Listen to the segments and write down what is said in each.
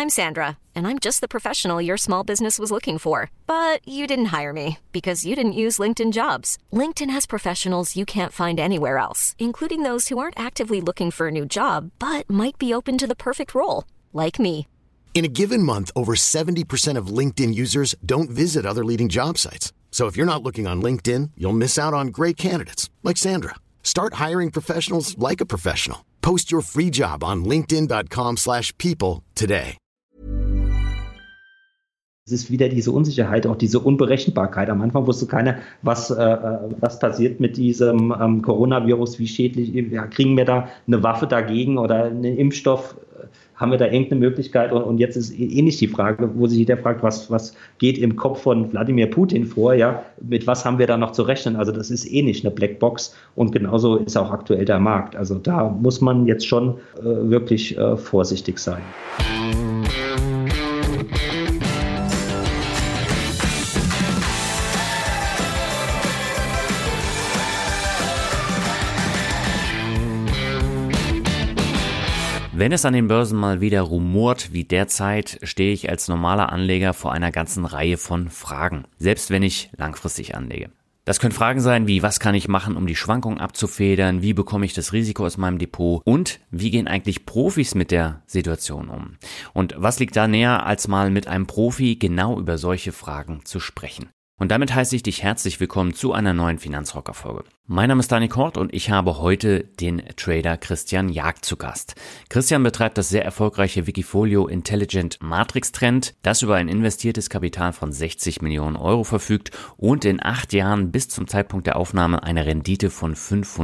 I'm Sandra, and I'm just the professional your small business was looking for. But you didn't hire me because you didn't use LinkedIn Jobs. LinkedIn has professionals you can't find anywhere else, including those who aren't actively looking for a new job, but might be open to the perfect role, like me. In a given month, over 70% of LinkedIn users don't visit other leading job sites. So if you're not looking on LinkedIn, you'll miss out on great candidates like Sandra. Start hiring professionals like a professional. Post your free job on linkedin.com/people today. Es ist wieder diese Unsicherheit, auch diese Unberechenbarkeit. Am Anfang wusste keiner, was passiert mit diesem Coronavirus, wie schädlich, kriegen wir da eine Waffe dagegen oder einen Impfstoff, haben wir da irgendeine Möglichkeit? Und jetzt ist ähnlich die Frage, wo sich jeder fragt, was geht im Kopf von Wladimir Putin vor, ja, mit was haben wir da noch zu rechnen? Also das ist nicht eine Blackbox und genauso ist auch aktuell der Markt. Also da muss man jetzt schon wirklich vorsichtig sein. Wenn es an den Börsen mal wieder rumort wie derzeit, stehe ich als normaler Anleger vor einer ganzen Reihe von Fragen, selbst wenn ich langfristig anlege. Das können Fragen sein wie, was kann ich machen, um die Schwankungen abzufedern, wie bekomme ich das Risiko aus meinem Depot und wie gehen eigentlich Profis mit der Situation um? Und was liegt da näher, als mal mit einem Profi genau über solche Fragen zu sprechen? Und damit heiße ich dich herzlich willkommen zu einer neuen Finanzrocker-Folge. Mein Name ist Dani Kort und ich habe heute den Trader Christian Jagd zu Gast. Christian betreibt das sehr erfolgreiche Wikifolio Intelligent Matrix Trend, das über ein investiertes Kapital von 60 Millionen Euro verfügt und in 8 Jahren bis zum Zeitpunkt der Aufnahme eine Rendite von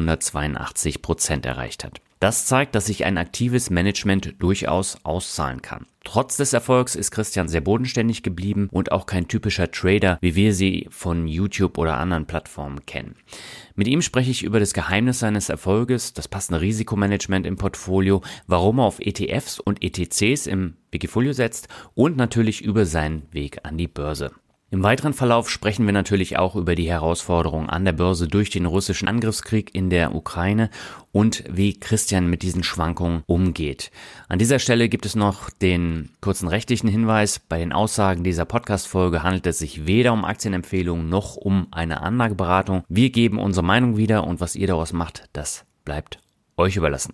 582% erreicht hat. Das zeigt, dass sich ein aktives Management durchaus auszahlen kann. Trotz des Erfolgs ist Christian sehr bodenständig geblieben und auch kein typischer Trader, wie wir sie von YouTube oder anderen Plattformen kennen. Mit ihm spreche ich über das Geheimnis seines Erfolges, das passende Risikomanagement im Portfolio, warum er auf ETFs und ETCs im Wikifolio setzt und natürlich über seinen Weg an die Börse. Im weiteren Verlauf sprechen wir natürlich auch über die Herausforderungen an der Börse durch den russischen Angriffskrieg in der Ukraine und wie Christian mit diesen Schwankungen umgeht. An dieser Stelle gibt es noch den kurzen rechtlichen Hinweis. Bei den Aussagen dieser Podcast-Folge handelt es sich weder um Aktienempfehlungen noch um eine Anlageberatung. Wir geben unsere Meinung wieder und was ihr daraus macht, das bleibt euch überlassen.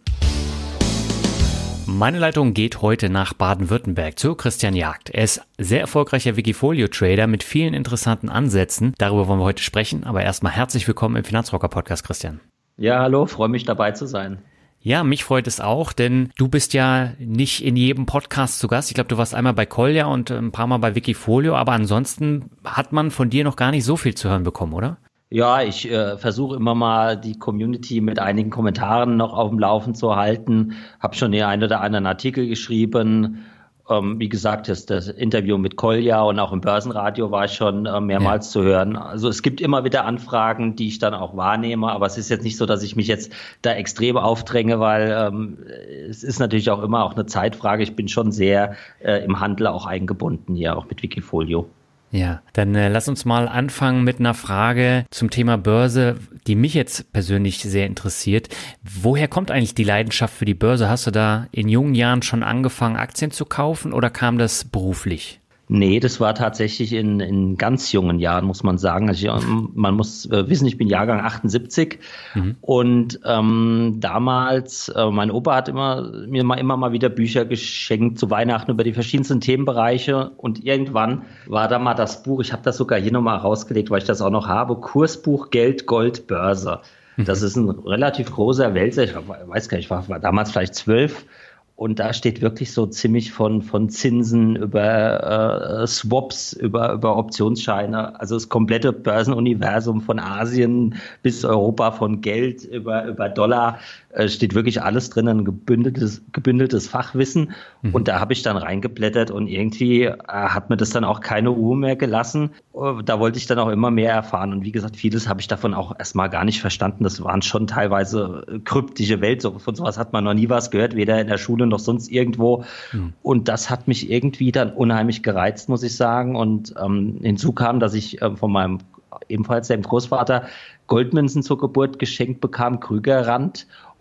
Meine Leitung geht heute nach Baden-Württemberg zu Christian Jagd. Er ist sehr erfolgreicher Wikifolio-Trader mit vielen interessanten Ansätzen. Darüber wollen wir heute sprechen, aber erstmal herzlich willkommen im Finanzrocker-Podcast, Christian. Ja, hallo, freue mich dabei zu sein. Ja, mich freut es auch, denn du bist ja nicht in jedem Podcast zu Gast. Ich glaube, du warst einmal bei Kolja und ein paar Mal bei Wikifolio, aber ansonsten hat man von dir noch gar nicht so viel zu hören bekommen, oder? Ja, ich versuche immer mal die Community mit einigen Kommentaren noch auf dem Laufen zu halten. Habe schon den einen oder anderen Artikel geschrieben. Wie gesagt, das Interview mit Kolja und auch im Börsenradio war ich schon mehrmals zu hören. Also es gibt immer wieder Anfragen, die ich dann auch wahrnehme. Aber es ist jetzt nicht so, dass ich mich jetzt da extrem aufdränge, weil es ist natürlich auch immer auch eine Zeitfrage. Ich bin schon sehr im Handel auch eingebunden hier, auch mit Wikifolio. Ja, dann lass uns mal anfangen mit einer Frage zum Thema Börse, die mich jetzt persönlich sehr interessiert. Woher kommt eigentlich die Leidenschaft für die Börse? Hast du da in jungen Jahren schon angefangen, Aktien zu kaufen oder kam das beruflich? Nee, das war tatsächlich in ganz jungen Jahren, muss man sagen. Also man muss wissen, ich bin Jahrgang 78 und damals, mein Opa hat mir immer mal wieder Bücher geschenkt zu Weihnachten über die verschiedensten Themenbereiche und irgendwann war da mal das Buch, ich habe das sogar hier nochmal rausgelegt, weil ich das auch noch habe, Kursbuch Geld, Gold, Börse. Das ist ein relativ großer Wälzer, ich weiß gar nicht, ich war damals vielleicht 12. Und da steht wirklich so ziemlich von Zinsen über Swaps, über Optionsscheine, also das komplette Börsenuniversum von Asien bis Europa, von Geld über Dollar, steht wirklich alles drin, ein gebündeltes Fachwissen. Und da habe ich dann reingeblättert und irgendwie hat mir das dann auch keine Ruhe mehr gelassen. Da wollte ich dann auch immer mehr erfahren. Und wie gesagt, vieles habe ich davon auch erstmal gar nicht verstanden. Das waren schon teilweise kryptische Welt. Von sowas hat man noch nie was gehört, weder in der Schule noch sonst irgendwo. Und das hat mich irgendwie dann unheimlich gereizt, muss ich sagen. Und hinzu kam, dass ich von meinem ebenfalls dem Großvater Goldmünzen zur Geburt geschenkt bekam, Krügerrand.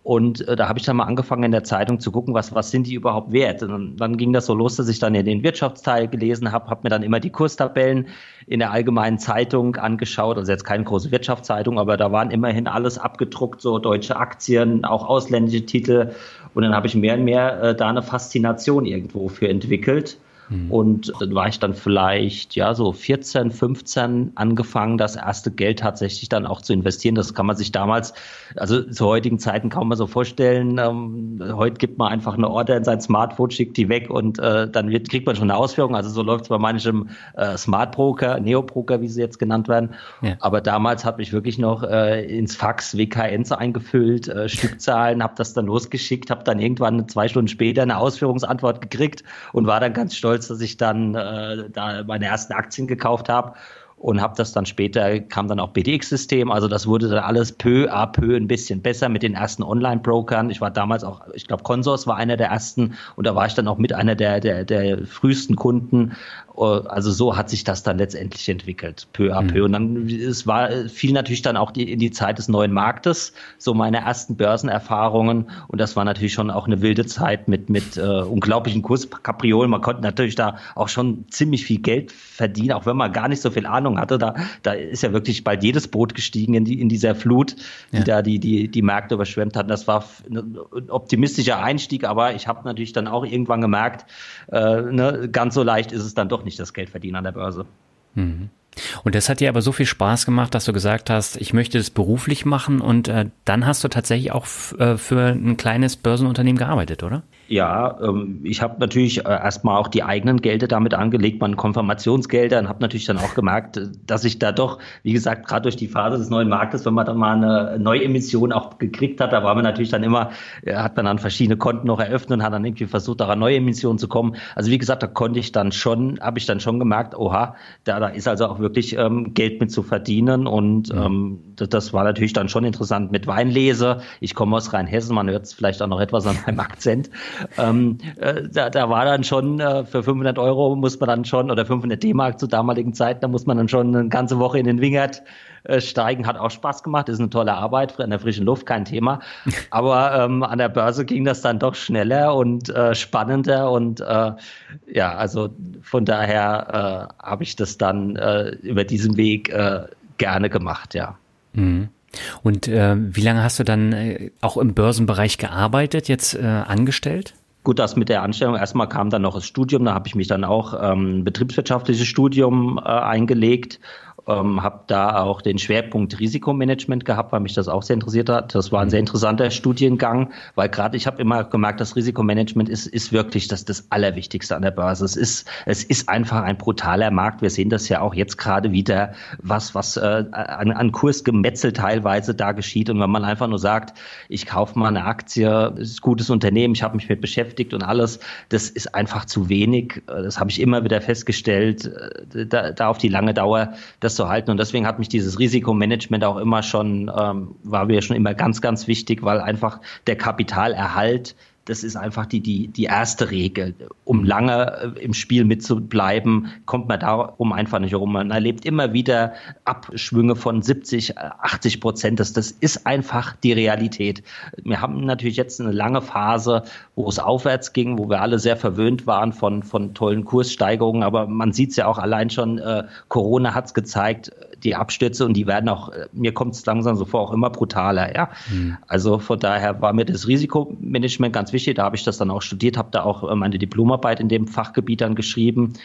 Und da habe ich dann mal angefangen in der Zeitung zu gucken, was sind die überhaupt wert. Und dann ging das so los, dass ich dann in den Wirtschaftsteil gelesen habe mir dann immer die Kurstabellen in der Allgemeinen Zeitung angeschaut, also jetzt keine große Wirtschaftszeitung, aber da waren immerhin alles abgedruckt, so deutsche Aktien, auch ausländische Titel. Und dann habe ich mehr und mehr da eine Faszination irgendwo für entwickelt. Und dann war ich dann vielleicht, so 14, 15 angefangen, das erste Geld tatsächlich dann auch zu investieren. Das kann man sich damals, also zu heutigen Zeiten kaum mal so vorstellen. Heute gibt man einfach eine Order in sein Smartphone, schickt die weg und dann kriegt man schon eine Ausführung. Also so läuft es bei manchem Smart Broker, Neo-Broker, wie sie jetzt genannt werden. Ja. Aber damals habe ich wirklich noch ins Fax WKNs eingefüllt, Stückzahlen, habe das dann losgeschickt, habe dann irgendwann 2 Stunden später eine Ausführungsantwort gekriegt und war dann ganz stolz, dass ich dann da meine ersten Aktien gekauft habe und habe das dann später, kam dann auch BDX-System, also das wurde dann alles peu à peu ein bisschen besser mit den ersten Online-Brokern. Ich war damals auch, ich glaube Consors war einer der ersten und da war ich dann auch mit einer der frühesten Kunden. Also so hat sich das dann letztendlich entwickelt, peu à peu. Und dann fiel natürlich dann auch in die Zeit des neuen Marktes, so meine ersten Börsenerfahrungen. Und das war natürlich schon auch eine wilde Zeit mit unglaublichen Kurskapriolen. Man konnte natürlich da auch schon ziemlich viel Geld verdienen, auch wenn man gar nicht so viel Ahnung hatte. Da ist ja wirklich bald jedes Boot gestiegen in dieser Flut, die da die Märkte überschwemmt hat. Das war ein optimistischer Einstieg, aber ich habe natürlich dann auch irgendwann gemerkt, ganz so leicht ist es dann doch nicht das Geld verdienen an der Börse. Mhm. Und das hat dir aber so viel Spaß gemacht, dass du gesagt hast, ich möchte das beruflich machen und dann hast du tatsächlich auch für ein kleines Börsenunternehmen gearbeitet, oder? Ja, ich habe natürlich erstmal auch die eigenen Gelder damit angelegt, meine Konfirmationsgelder, und habe natürlich dann auch gemerkt, dass ich da doch, wie gesagt, gerade durch die Phase des neuen Marktes, wenn man dann mal eine Neuemission auch gekriegt hat, da war man natürlich dann immer, hat man dann verschiedene Konten noch eröffnet und hat dann irgendwie versucht, da an neue Emissionen zu kommen. Also wie gesagt, habe ich dann schon gemerkt, oha, da ist also auch wirklich Geld mit zu verdienen und das war natürlich dann schon interessant mit Weinlese. Ich komme aus Rheinhessen, man hört es vielleicht auch noch etwas an meinem Akzent. Da war dann schon für 500 € muss man dann schon, oder 500 D-Mark zur damaligen Zeit, da muss man dann schon eine ganze Woche in den Wingert steigen. Hat auch Spaß gemacht, ist eine tolle Arbeit, in der frischen Luft, kein Thema. Aber an der Börse ging das dann doch schneller und spannender und also von daher habe ich das dann über diesen Weg gerne gemacht, ja. Mhm. Und wie lange hast du dann auch im Börsenbereich gearbeitet, jetzt angestellt? Gut, das mit der Anstellung, erstmal kam dann noch das Studium, da habe ich mich dann auch betriebswirtschaftliches Studium eingelegt, habe da auch den Schwerpunkt Risikomanagement gehabt, weil mich das auch sehr interessiert hat. Das war ein sehr interessanter Studiengang, weil gerade ich habe immer gemerkt, das Risikomanagement ist wirklich das Allerwichtigste an der Börse. Es ist einfach ein brutaler Markt. Wir sehen das ja auch jetzt gerade wieder, was an Kursgemetzel teilweise da geschieht. Und wenn man einfach nur sagt, ich kaufe mal eine Aktie, ist ein gutes Unternehmen, ich habe mich mit beschäftigt und alles, das ist einfach zu wenig. Das habe ich immer wieder festgestellt, da auf die lange Dauer das zu halten. Und deswegen hat mich dieses Risikomanagement auch immer schon, war mir schon immer ganz, ganz wichtig, weil einfach der Kapitalerhalt, das ist einfach die erste Regel. Um lange im Spiel mitzubleiben, kommt man darum einfach nicht herum. Man erlebt immer wieder Abschwünge von 70-80%. Das ist einfach die Realität. Wir haben natürlich jetzt eine lange Phase, wo es aufwärts ging, wo wir alle sehr verwöhnt waren von tollen Kurssteigerungen. Aber man sieht es ja auch allein schon, Corona hat es gezeigt, die Abstürze, und die werden auch, mir kommt es langsam so vor, auch immer brutaler. Ja? Also von daher war mir das Risikomanagement ganz wichtig. Da habe ich das dann auch studiert, habe da auch meine Diplomarbeit in dem Fachgebiet dann geschrieben.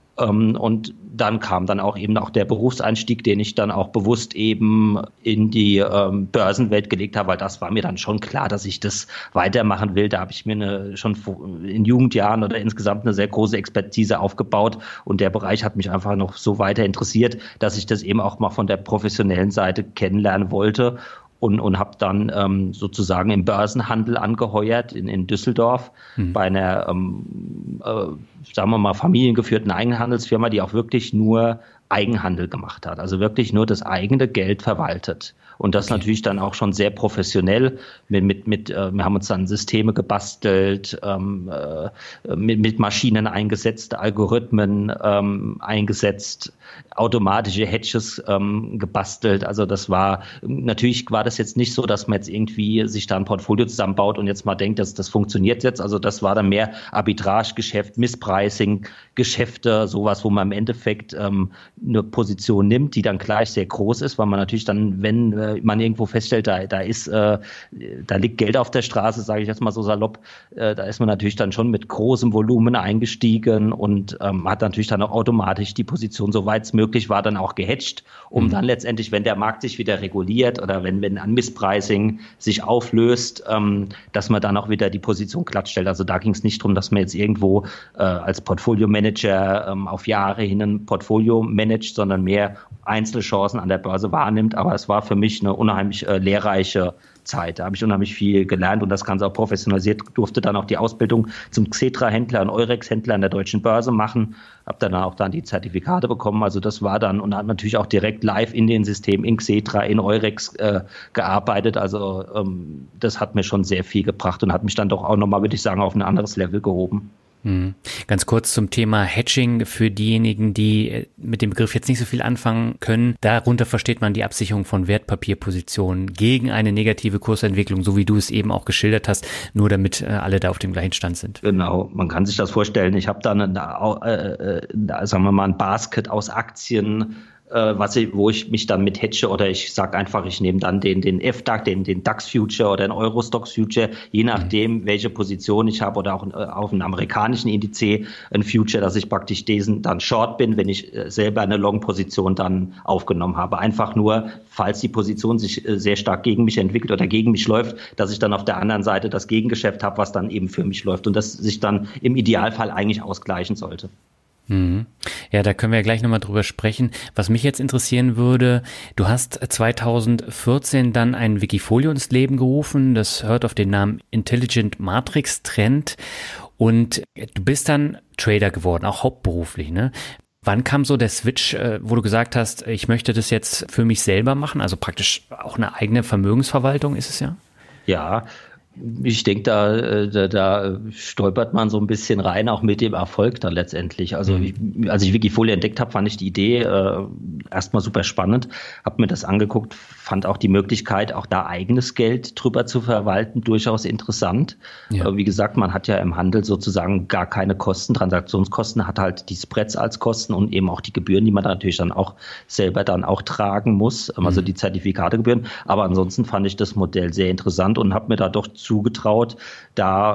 Und dann kam dann auch eben auch der Berufseinstieg, den ich dann auch bewusst eben in die Börsenwelt gelegt habe, weil das war mir dann schon klar, dass ich das weitermachen will. Da habe ich mir schon in Jugendjahren oder insgesamt eine sehr große Expertise aufgebaut, und der Bereich hat mich einfach noch so weiter interessiert, dass ich das eben auch mal von der professionellen Seite kennenlernen wollte. Und habe dann sozusagen im Börsenhandel angeheuert in Düsseldorf bei einer sagen wir mal, familiengeführten Eigenhandelsfirma, die auch wirklich nur Eigenhandel gemacht hat, also wirklich nur das eigene Geld verwaltet. Und das natürlich dann auch schon sehr professionell. Wir haben uns dann Systeme gebastelt, mit Maschinen eingesetzt, Algorithmen eingesetzt, automatische Hedges gebastelt. Also natürlich war das jetzt nicht so, dass man jetzt irgendwie sich da ein Portfolio zusammenbaut und jetzt mal denkt, dass das funktioniert jetzt. Also das war dann mehr Arbitragegeschäft, Misspricing, Geschäfte, sowas, wo man im Endeffekt eine Position nimmt, die dann gleich sehr groß ist, weil man natürlich dann, wenn man irgendwo feststellt, da liegt Geld auf der Straße, sage ich jetzt mal so salopp, da ist man natürlich dann schon mit großem Volumen eingestiegen und hat natürlich dann auch automatisch die Position, soweit es möglich war, dann auch gehedged, um dann letztendlich, wenn der Markt sich wieder reguliert oder wenn ein Misspricing sich auflöst, dass man dann auch wieder die Position glatt stellt. Also da ging es nicht darum, dass man jetzt irgendwo als Portfolio-Manager auf Jahre hin ein Portfolio managt, sondern mehr Einzelchancen an der Börse wahrnimmt. Aber es war für mich eine unheimlich lehrreiche Zeit. Da habe ich unheimlich viel gelernt und das Ganze auch professionalisiert. Durfte dann auch die Ausbildung zum Xetra-Händler und Eurex-Händler an der Deutschen Börse machen. Habe dann auch die Zertifikate bekommen. Also das war dann und hat natürlich auch direkt live in den Systemen in Xetra, in Eurex gearbeitet. Also das hat mir schon sehr viel gebracht und hat mich dann doch auch nochmal, würde ich sagen, auf ein anderes Level gehoben. Ganz kurz zum Thema Hedging für diejenigen, die mit dem Begriff jetzt nicht so viel anfangen können. Darunter versteht man die Absicherung von Wertpapierpositionen gegen eine negative Kursentwicklung, so wie du es eben auch geschildert hast, nur damit alle da auf dem gleichen Stand sind. Genau, man kann sich das vorstellen. Ich habe dann, sagen wir mal, ein Basket aus Aktien, wo ich mich dann mit hedge oder ich sage einfach, ich nehme dann den FDAX, den DAX-Future oder den Eurostoxx-Future, je nachdem, welche Position ich habe oder auch auf einem amerikanischen Indiz ein Future, dass ich praktisch diesen dann short bin, wenn ich selber eine Long-Position dann aufgenommen habe. Einfach nur, falls die Position sich sehr stark gegen mich entwickelt oder gegen mich läuft, dass ich dann auf der anderen Seite das Gegengeschäft habe, was dann eben für mich läuft und das sich dann im Idealfall eigentlich ausgleichen sollte. Ja, da können wir ja gleich nochmal drüber sprechen. Was mich jetzt interessieren würde, du hast 2014 dann ein Wikifolio ins Leben gerufen, das hört auf den Namen Intelligent Matrix Trend und du bist dann Trader geworden, auch hauptberuflich, ne? Wann kam so der Switch, wo du gesagt hast, ich möchte das jetzt für mich selber machen, also praktisch auch eine eigene Vermögensverwaltung ist es ja? Ja, ich denke, da stolpert man so ein bisschen rein, auch mit dem Erfolg dann letztendlich. Also als ich Wikifolio entdeckt habe, fand ich die Idee erstmal super spannend, habe mir das angeguckt, fand auch die Möglichkeit, auch da eigenes Geld drüber zu verwalten, durchaus interessant. Ja. Wie gesagt, man hat ja im Handel sozusagen gar keine Kosten, Transaktionskosten, hat halt die Spreads als Kosten und eben auch die Gebühren, die man natürlich dann auch selber dann auch tragen muss, also die Zertifikategebühren. Aber ansonsten fand ich das Modell sehr interessant und habe mir da doch zugetraut, da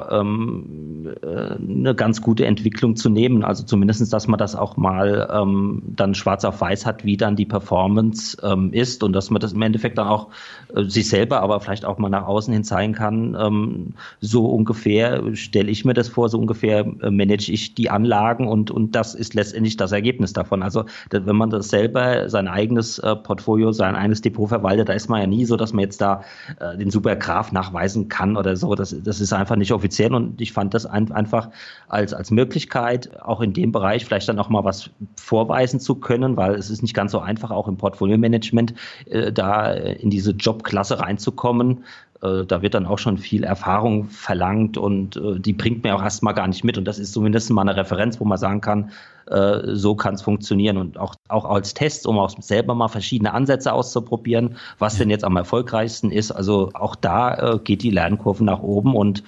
eine ganz gute Entwicklung zu nehmen. Also zumindestens, dass man das auch mal dann schwarz auf weiß hat, wie dann die Performance ist und dass man das im Endeffekt dann auch sich selber, aber vielleicht auch mal nach außen hin zeigen kann. So ungefähr stelle ich mir das vor, so ungefähr manage ich die Anlagen und das ist letztendlich das Ergebnis davon. Also wenn man das selber, sein eigenes Portfolio, sein eigenes Depot verwaltet, da ist man ja nie so, dass man jetzt da den Supergraph nachweisen kann oder so. Das ist einfach nicht offiziell und ich fand das einfach als Möglichkeit, auch in dem Bereich vielleicht dann auch mal was vorweisen zu können, weil es ist nicht ganz so einfach, auch im Portfolio-Management da in diese Jobklasse reinzukommen. Da wird dann auch schon viel Erfahrung verlangt und die bringt mir auch erstmal gar nicht mit und das ist zumindest mal eine Referenz, wo man sagen kann, so kann es funktionieren und auch als Test, um auch selber mal verschiedene Ansätze auszuprobieren, was denn jetzt am erfolgreichsten ist. Also auch da geht die Lernkurve nach oben und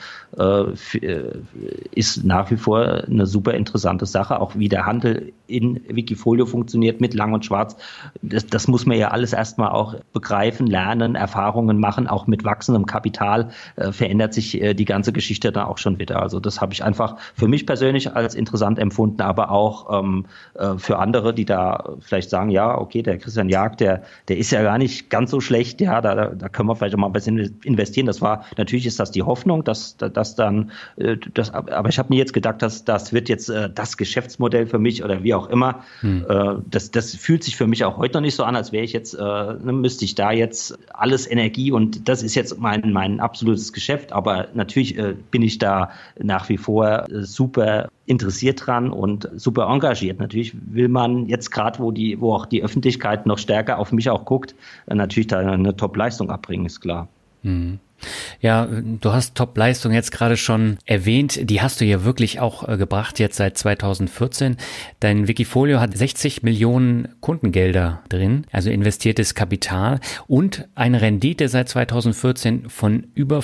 ist nach wie vor eine super interessante Sache. Auch wie der Handel in Wikifolio funktioniert mit Lang und Schwarz, das muss man ja alles erstmal auch begreifen, lernen, Erfahrungen machen. Auch mit wachsendem Kapital verändert sich die ganze Geschichte dann auch schon wieder. Also das habe ich einfach für mich persönlich als interessant empfunden, aber auch auch für andere, die da vielleicht sagen, ja, okay, der Christian Jagd, der ist ja gar nicht ganz so schlecht, ja, da können wir vielleicht auch mal ein bisschen investieren. Natürlich ist das die Hoffnung, dass dann, aber ich habe mir jetzt gedacht, dass das wird jetzt das Geschäftsmodell für mich oder wie auch immer. Das fühlt sich für mich auch heute noch nicht so an, als wäre ich jetzt, müsste ich da jetzt alles Energie und das ist jetzt mein absolutes Geschäft, aber natürlich bin ich da nach wie vor super interessiert dran und super engagiert. Natürlich will man jetzt gerade, wo auch die Öffentlichkeit noch stärker auf mich auch guckt, natürlich da eine Top-Leistung abbringen, ist klar. Ja, du hast Top-Leistung jetzt gerade schon erwähnt, die hast du ja wirklich auch gebracht jetzt seit 2014. Dein Wikifolio hat 60 Millionen Kundengelder drin, also investiertes Kapital und eine Rendite seit 2014 von über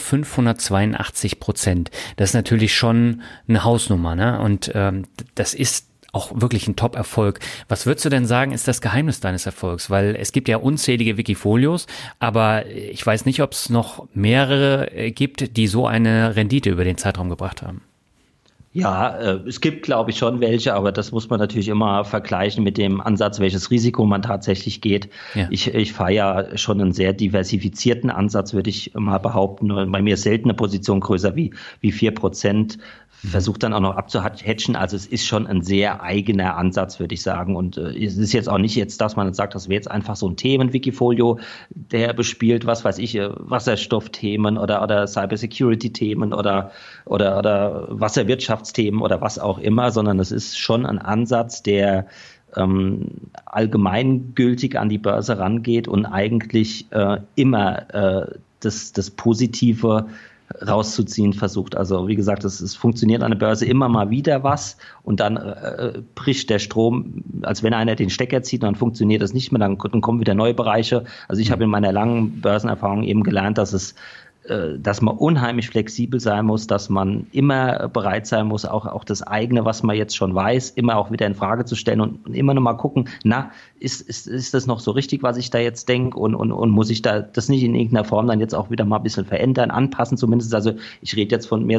582%. Das ist natürlich schon eine Hausnummer, ne? Und das ist auch wirklich ein Top-Erfolg. Was würdest du denn sagen, ist das Geheimnis deines Erfolgs? Weil es gibt ja unzählige Wikifolios, aber ich weiß nicht, ob es noch mehrere gibt, die so eine Rendite über den Zeitraum gebracht haben. Ja, es gibt, glaube ich, schon welche, aber das muss man natürlich immer vergleichen mit dem Ansatz, welches Risiko man tatsächlich geht. Ja. Ich fahre ja schon einen sehr diversifizierten Ansatz, würde ich mal behaupten. Bei mir ist selten eine Position größer wie 4%. Versucht dann auch noch abzuhatchen. Also es ist schon ein sehr eigener Ansatz, würde ich sagen. Und es ist jetzt auch nicht jetzt, dass man sagt, das wäre jetzt einfach so ein Themen-Wikifolio, der bespielt, was weiß ich, Wasserstoffthemen oder Cybersecurity-Themen oder Wasserwirtschaftsthemen oder was auch immer, sondern es ist schon ein Ansatz, der allgemeingültig an die Börse rangeht und eigentlich immer das Positive rauszuziehen versucht. Also wie gesagt, es funktioniert an der Börse immer mal wieder was und dann bricht der Strom, als wenn einer den Stecker zieht, dann funktioniert das nicht mehr, dann kommen wieder neue Bereiche. Also ich habe in meiner langen Börsenerfahrung eben gelernt, dass man unheimlich flexibel sein muss, dass man immer bereit sein muss, auch das eigene, was man jetzt schon weiß, immer auch wieder in Frage zu stellen und immer noch mal gucken, ist das noch so richtig, was ich da jetzt denke und muss ich da das nicht in irgendeiner Form dann jetzt auch wieder mal ein bisschen verändern, anpassen zumindest. Also ich rede jetzt von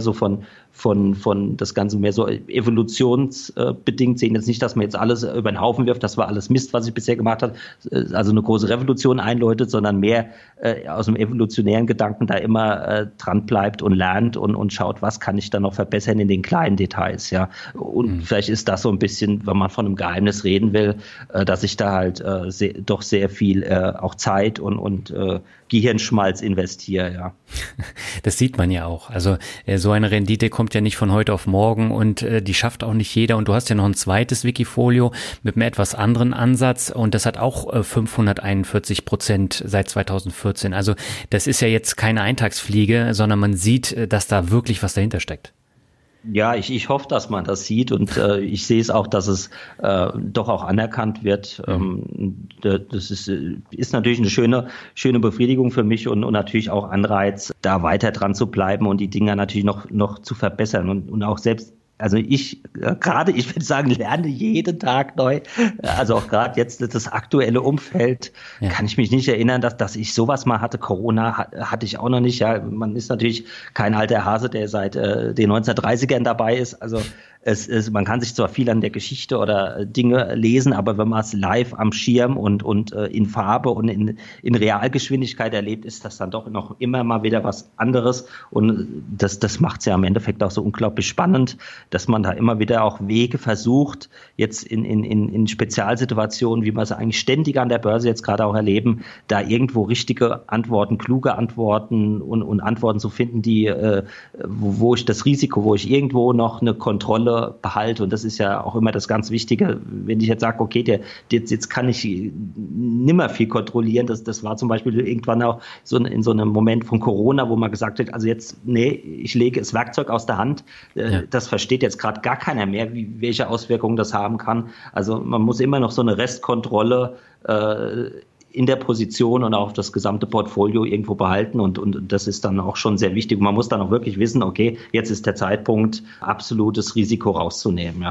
das Ganze mehr so evolutionsbedingt sehen, jetzt nicht, dass man jetzt alles über den Haufen wirft, das war alles Mist, was ich bisher gemacht habe, also eine große Revolution einläutet, sondern mehr aus dem evolutionären Gedanken da immer dran bleibt und lernt und schaut, was kann ich da noch verbessern in den kleinen Details, ja. Und vielleicht ist das so ein bisschen, wenn man von einem Geheimnis reden will, dass ich da halt doch sehr viel auch Zeit und Gehirnschmalz investiere, ja. Das sieht man ja auch. Also so eine Rendite kommt ja nicht von heute auf morgen und die schafft auch nicht jeder. Und du hast ja noch ein zweites Wikifolio mit einem etwas anderen Ansatz und das hat auch 541% seit 2014. Also das ist ja jetzt keine Eintagsfliege, sondern man sieht, dass da wirklich was dahinter steckt. Ja, ich hoffe, dass man das sieht und ich sehe es auch, dass es doch auch anerkannt wird. Das ist natürlich eine schöne Befriedigung für mich und natürlich auch Anreiz, da weiter dran zu bleiben und die Dinger natürlich noch zu verbessern und auch selbst. Also ich würde sagen, lerne jeden Tag neu. Also auch gerade jetzt das aktuelle Umfeld, kann ich mich nicht erinnern, dass ich sowas mal hatte. Corona hatte ich auch noch nicht. Ja, man ist natürlich kein alter Hase, der seit den 1930ern dabei ist. Also man kann sich zwar viel an der Geschichte oder Dinge lesen, aber wenn man es live am Schirm und in Farbe und in Realgeschwindigkeit erlebt, ist das dann doch noch immer mal wieder was anderes. Und das macht es ja im Endeffekt auch so unglaublich spannend, dass man da immer wieder auch Wege versucht, jetzt in Spezialsituationen, wie wir es eigentlich ständig an der Börse jetzt gerade auch erleben, da irgendwo richtige Antworten, kluge Antworten und Antworten zu finden, die wo ich das Risiko, wo ich irgendwo noch eine Kontrolle behalte. Und das ist ja auch immer das ganz Wichtige. Wenn ich jetzt sage, okay, jetzt kann ich nimmer viel kontrollieren. Das war zum Beispiel irgendwann auch in so einem Moment von Corona, wo man gesagt hat, also jetzt, ich lege das Werkzeug aus der Hand. Das versteht jetzt gerade gar keiner mehr, welche Auswirkungen das haben kann. Also man muss immer noch so eine Restkontrolle in der Position und auch das gesamte Portfolio irgendwo behalten und das ist dann auch schon sehr wichtig. Man muss dann auch wirklich wissen, okay, jetzt ist der Zeitpunkt, absolutes Risiko rauszunehmen, ja.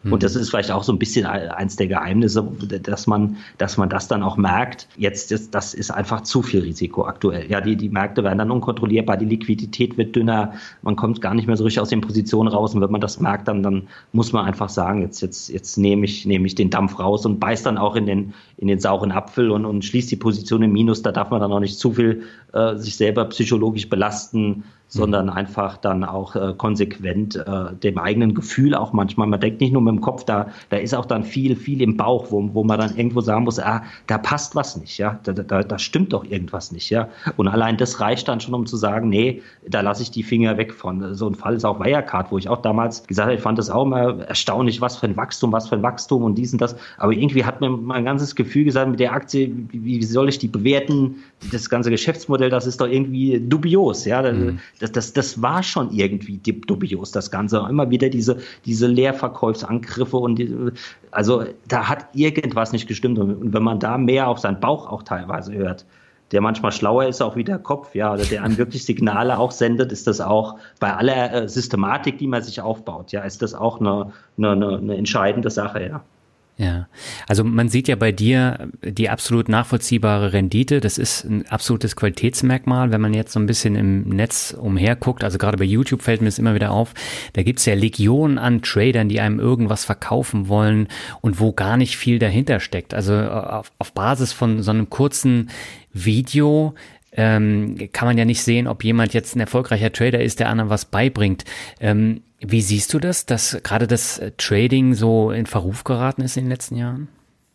Und das ist vielleicht auch so ein bisschen eins der Geheimnisse, dass man das dann auch merkt. Das ist einfach zu viel Risiko aktuell. Ja, die Märkte werden dann unkontrollierbar, die Liquidität wird dünner, man kommt gar nicht mehr so richtig aus den Positionen raus. Und wenn man das merkt, dann muss man einfach sagen, jetzt nehme ich den Dampf raus und beiß dann auch in den sauren Apfel und schließt die Position im Minus. Da darf man dann auch nicht zu viel sich selber psychologisch belasten, sondern einfach dann auch konsequent dem eigenen Gefühl auch manchmal. Man denkt nicht nur mit dem Kopf, da ist auch dann viel im Bauch, wo man dann irgendwo sagen muss, da passt was nicht, ja, da stimmt doch irgendwas nicht, ja. Und allein das reicht dann schon, um zu sagen, nee, da lasse ich die Finger weg von. So ein Fall ist auch Wirecard, wo ich auch damals gesagt habe, ich fand das auch immer erstaunlich, was für ein Wachstum und dies und das. Aber irgendwie hat mir mein ganzes Gefühl gesagt, mit der Aktie, wie soll ich die bewerten? Das ganze Geschäftsmodell, das ist doch irgendwie dubios, ja. Das war schon irgendwie dubios, das Ganze. Immer wieder diese Leerverkaufsangriffe also da hat irgendwas nicht gestimmt. Und wenn man da mehr auf seinen Bauch auch teilweise hört, der manchmal schlauer ist auch wie der Kopf, ja, oder der einem wirklich Signale auch sendet, ist das auch bei aller Systematik, die man sich aufbaut, ja, ist das auch eine entscheidende Sache, ja. Ja, also man sieht ja bei dir die absolut nachvollziehbare Rendite. Das ist ein absolutes Qualitätsmerkmal, wenn man jetzt so ein bisschen im Netz umherguckt. Also gerade bei YouTube fällt mir das immer wieder auf. Da gibt's ja Legionen an Tradern, die einem irgendwas verkaufen wollen und wo gar nicht viel dahinter steckt. Also auf Basis von so einem kurzen Video kann man ja nicht sehen, ob jemand jetzt ein erfolgreicher Trader ist, der anderen was beibringt. Wie siehst du das, dass gerade das Trading so in Verruf geraten ist in den letzten Jahren?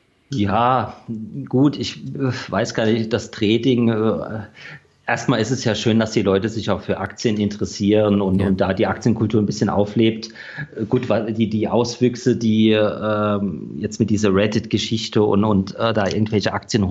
Ja, gut, ich weiß gar nicht, das Trading, erstmal ist es ja schön, dass die Leute sich auch für Aktien interessieren und da die Aktienkultur ein bisschen auflebt. Gut, weil die Auswüchse, die jetzt mit dieser Reddit-Geschichte und da irgendwelche Aktien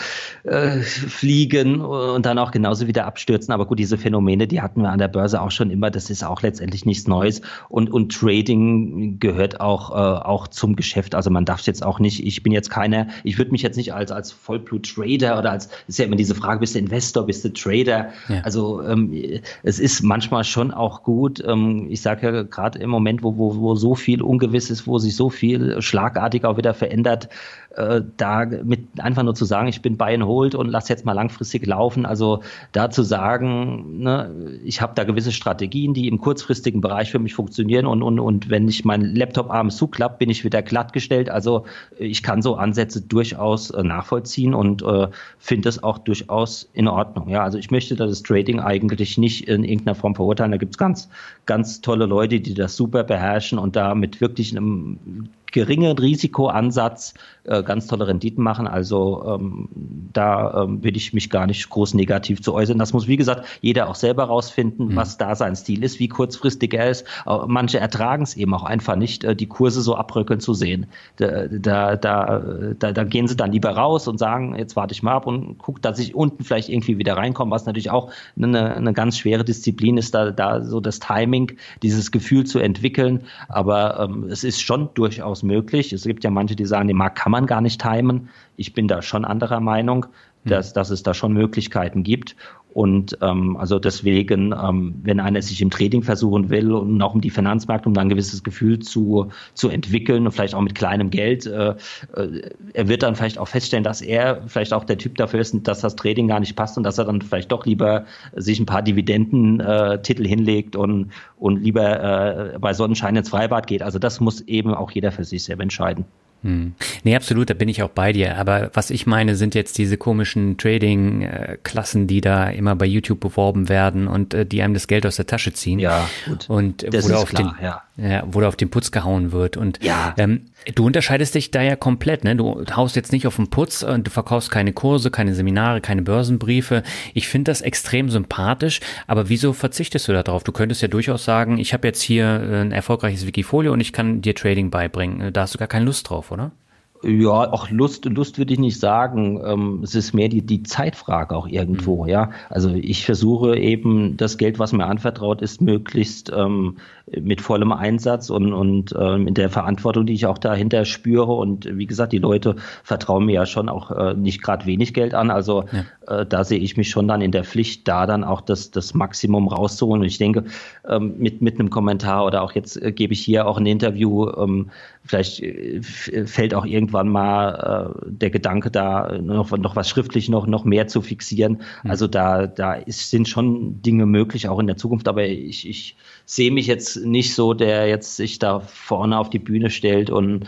hochfliegen und dann auch genauso wieder abstürzen. Aber gut, diese Phänomene, die hatten wir an der Börse auch schon immer. Das ist auch letztendlich nichts Neues. Und Trading gehört auch zum Geschäft. Also man darf es jetzt auch nicht, ich würde mich jetzt nicht als Vollblut-Trader oder ist ja immer diese Frage, bist du Investor, bist du Trader? Ja. Also es ist manchmal schon auch gut, ich sage ja gerade im Moment, wo so viel ungewiss ist, wo sich so viel schlagartig auch wieder verändert, da mit einfach nur zu sagen, ich bin Buy and Hold und lass jetzt mal langfristig laufen, also da zu sagen, ne, ich habe da gewisse Strategien, die im kurzfristigen Bereich für mich funktionieren und wenn ich meinen Laptop abends zuklappe, bin ich wieder glattgestellt, also ich kann so Ansätze durchaus nachvollziehen und finde es auch durchaus in Ordnung. Ja, also ich möchte das Trading eigentlich nicht in irgendeiner Form verurteilen, da gibt es ganz, ganz tolle Leute, die das super beherrschen und da mit wirklich einem geringen Risikoansatz ganz tolle Renditen machen. Also da will ich mich gar nicht groß negativ zu äußern. Das muss, wie gesagt, jeder auch selber rausfinden, was da sein Stil ist, wie kurzfristig er ist. Manche ertragen es eben auch einfach nicht, die Kurse so abrückeln zu sehen. Da gehen sie dann lieber raus und sagen, jetzt warte ich mal ab und gucke, dass ich unten vielleicht irgendwie wieder reinkomme, was natürlich auch eine ganz schwere Disziplin ist, da so das Timing, dieses Gefühl zu entwickeln. Aber es ist schon durchaus möglich. Es gibt ja manche, die sagen, den Markt kann man gar nicht timen. Ich bin da schon anderer Meinung, dass es da schon Möglichkeiten gibt. Und also deswegen, wenn einer sich im Trading versuchen will und auch um die Finanzmärkte, um dann ein gewisses Gefühl zu entwickeln und vielleicht auch mit kleinem Geld, er wird dann vielleicht auch feststellen, dass er vielleicht auch der Typ dafür ist, dass das Trading gar nicht passt und dass er dann vielleicht doch lieber sich ein paar Dividendentitel hinlegt und lieber bei Sonnenschein ins Freibad geht. Also das muss eben auch jeder für sich selber entscheiden. Nee, absolut, da bin ich auch bei dir. Aber was ich meine, sind jetzt diese komischen Trading-Klassen, die da immer bei YouTube beworben werden und die einem das Geld aus der Tasche ziehen. Ja, gut. Und das ist klar, wo da auf den Putz gehauen wird. Und du unterscheidest dich da ja komplett, ne? Du haust jetzt nicht auf den Putz und du verkaufst keine Kurse, keine Seminare, keine Börsenbriefe. Ich finde das extrem sympathisch, aber wieso verzichtest du da drauf? Du könntest ja durchaus sagen, ich habe jetzt hier ein erfolgreiches Wikifolio und ich kann dir Trading beibringen. Da hast du gar keine Lust drauf, oder? Ja, auch Lust würde ich nicht sagen. Es ist mehr die Zeitfrage auch irgendwo, ja. Also ich versuche eben das Geld, was mir anvertraut ist, möglichst mit vollem Einsatz und in der Verantwortung, die ich auch dahinter spüre. Und wie gesagt, die Leute vertrauen mir ja schon auch nicht gerade wenig Geld an. Also da sehe ich mich schon dann in der Pflicht, da dann auch das Maximum rauszuholen. Und ich denke, mit einem Kommentar oder auch jetzt gebe ich hier auch ein Interview, vielleicht fällt auch irgendwann mal der Gedanke da, noch was schriftlich noch mehr zu fixieren. Also sind schon Dinge möglich, auch in der Zukunft, aber ich sehe mich jetzt nicht so, der jetzt sich da vorne auf die Bühne stellt und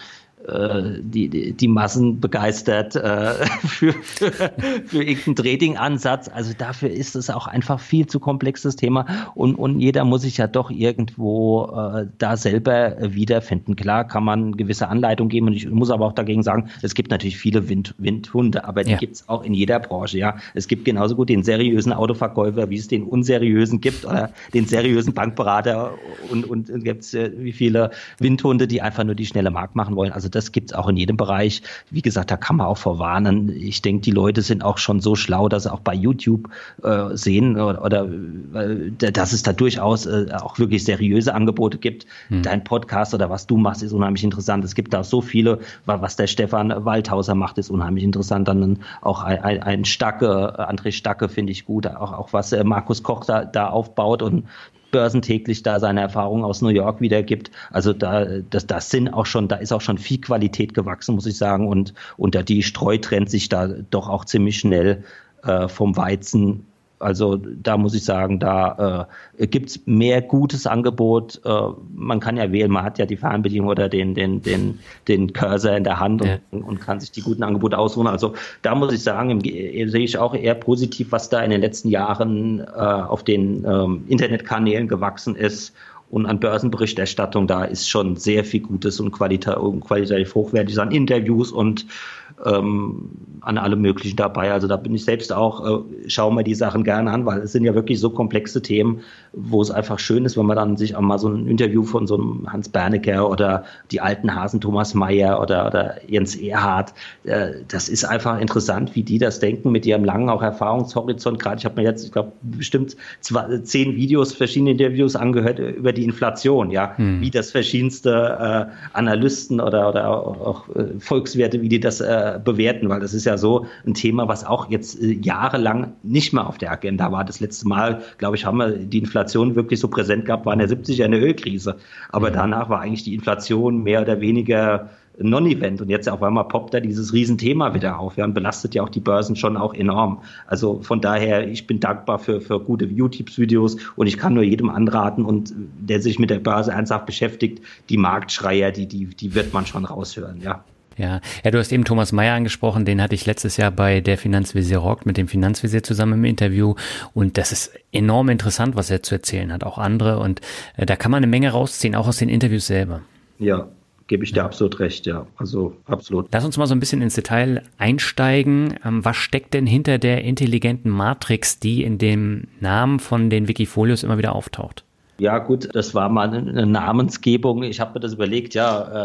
die Massen begeistert für irgendeinen Trading-Ansatz. Also dafür ist es auch einfach viel zu komplexes Thema und jeder muss sich ja doch irgendwo da selber wiederfinden. Klar kann man gewisse Anleitung geben und ich muss aber auch dagegen sagen, es gibt natürlich viele Windhunde, aber die gibt es auch in jeder Branche. Ja, es gibt genauso gut den seriösen Autoverkäufer, wie es den unseriösen gibt oder den seriösen Bankberater und gibt es wie viele Windhunde, die einfach nur die schnelle Mark machen wollen. Also das gibt es auch in jedem Bereich. Wie gesagt, da kann man auch vorwarnen. Ich denke, die Leute sind auch schon so schlau, dass sie auch bei YouTube sehen oder dass es da durchaus auch wirklich seriöse Angebote gibt. Dein Podcast oder was du machst, ist unheimlich interessant. Es gibt da so viele, was der Stefan Waldhauser macht, ist unheimlich interessant. Dann auch ein André Stacke finde ich gut, auch was Markus Koch da aufbaut und börsentäglich da seine Erfahrungen aus New York wiedergibt. Also da ist auch schon viel Qualität gewachsen, muss ich sagen. Und die Streu trennt sich da doch auch ziemlich schnell vom Weizen. Also da muss ich sagen, da gibt es mehr gutes Angebot. Man kann ja wählen, man hat ja die Fernbedienung oder den Cursor in der Hand und kann sich die guten Angebote aussuchen. Also da muss ich sagen, sehe ich auch eher positiv, was da in den letzten Jahren auf den Internetkanälen gewachsen ist. Und an Börsenberichterstattung, da ist schon sehr viel Gutes und qualitativ hochwertig an Interviews und an alle möglichen dabei. Also da bin ich selbst auch, schaue mir die Sachen gerne an, weil es sind ja wirklich so komplexe Themen, wo es einfach schön ist, wenn man dann sich auch mal so ein Interview von so einem Hans Bernecker oder die alten Hasen Thomas Mayer oder Jens Erhardt, das ist einfach interessant, wie die das denken mit ihrem langen auch Erfahrungshorizont. Gerade ich habe mir jetzt, ich glaube, bestimmt 10 Videos, verschiedene Interviews angehört über die Inflation, ja, wie das verschiedenste Analysten oder auch Volkswirte, wie die das bewerten, weil das ist ja so ein Thema, was auch jetzt jahrelang nicht mehr auf der Agenda war. Das letzte Mal, glaube ich, haben wir die Inflation wirklich so präsent gehabt, war in der 70er eine Ölkrise. Aber danach war eigentlich die Inflation mehr oder weniger Non-Event und jetzt auf einmal poppt da dieses Riesenthema wieder auf. Ja, und belastet ja auch die Börsen schon auch enorm. Also von daher, ich bin dankbar für gute YouTube-Videos und ich kann nur jedem anraten und der sich mit der Börse ernsthaft beschäftigt, die Marktschreier, die wird man schon raushören, ja. Ja, du hast eben Thomas Mayer angesprochen, den hatte ich letztes Jahr bei der Finanzvisier rockt mit dem Finanzvisier zusammen im Interview und das ist enorm interessant, was er zu erzählen hat, auch andere und da kann man eine Menge rausziehen, auch aus den Interviews selber. Ja, gebe ich dir absolut recht, ja, also absolut. Lass uns mal so ein bisschen ins Detail einsteigen. Was steckt denn hinter der intelligenten Matrix, die in dem Namen von den Wikifolios immer wieder auftaucht? Ja gut, das war mal eine Namensgebung, ich habe mir das überlegt,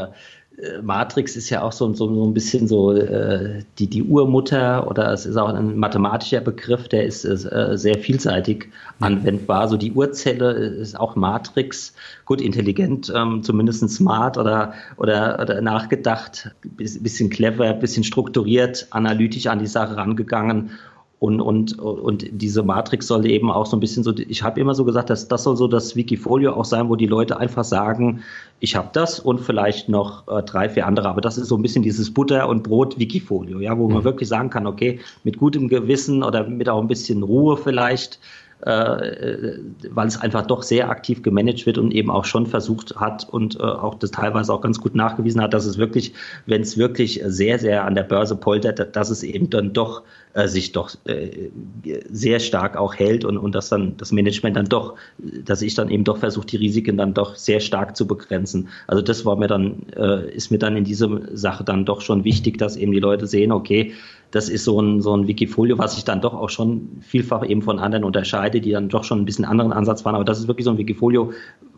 Matrix ist ja auch so ein bisschen so die Urmutter oder es ist auch ein mathematischer Begriff, der ist sehr vielseitig anwendbar. So die Urzelle ist auch Matrix, gut intelligent, zumindest smart oder nachgedacht, bisschen clever, bisschen strukturiert, analytisch an die Sache rangegangen. Und diese Matrix soll eben auch so ein bisschen so, ich habe immer so gesagt, dass das soll so das Wikifolio auch sein, wo die Leute einfach sagen, ich habe das und vielleicht noch 3, 4 andere, aber das ist so ein bisschen dieses Butter- und Brot-Wikifolio, ja, wo man wirklich sagen kann, okay, mit gutem Gewissen oder mit auch ein bisschen Ruhe vielleicht, weil es einfach doch sehr aktiv gemanagt wird und eben auch schon versucht hat und auch das teilweise auch ganz gut nachgewiesen hat, dass es wirklich, wenn es wirklich sehr, sehr an der Börse poltert, dass es eben dann doch sich doch sehr stark auch hält und dass dann das Management dann doch, dass ich dann eben doch versuche, die Risiken dann doch sehr stark zu begrenzen. Also das war mir dann, ist mir dann in dieser Sache dann doch schon wichtig, dass eben die Leute sehen, okay, das ist so ein Wikifolio, was sich dann doch auch schon vielfach eben von anderen unterscheidet, die dann doch schon ein bisschen anderen Ansatz fahren. Aber das ist wirklich so ein Wikifolio,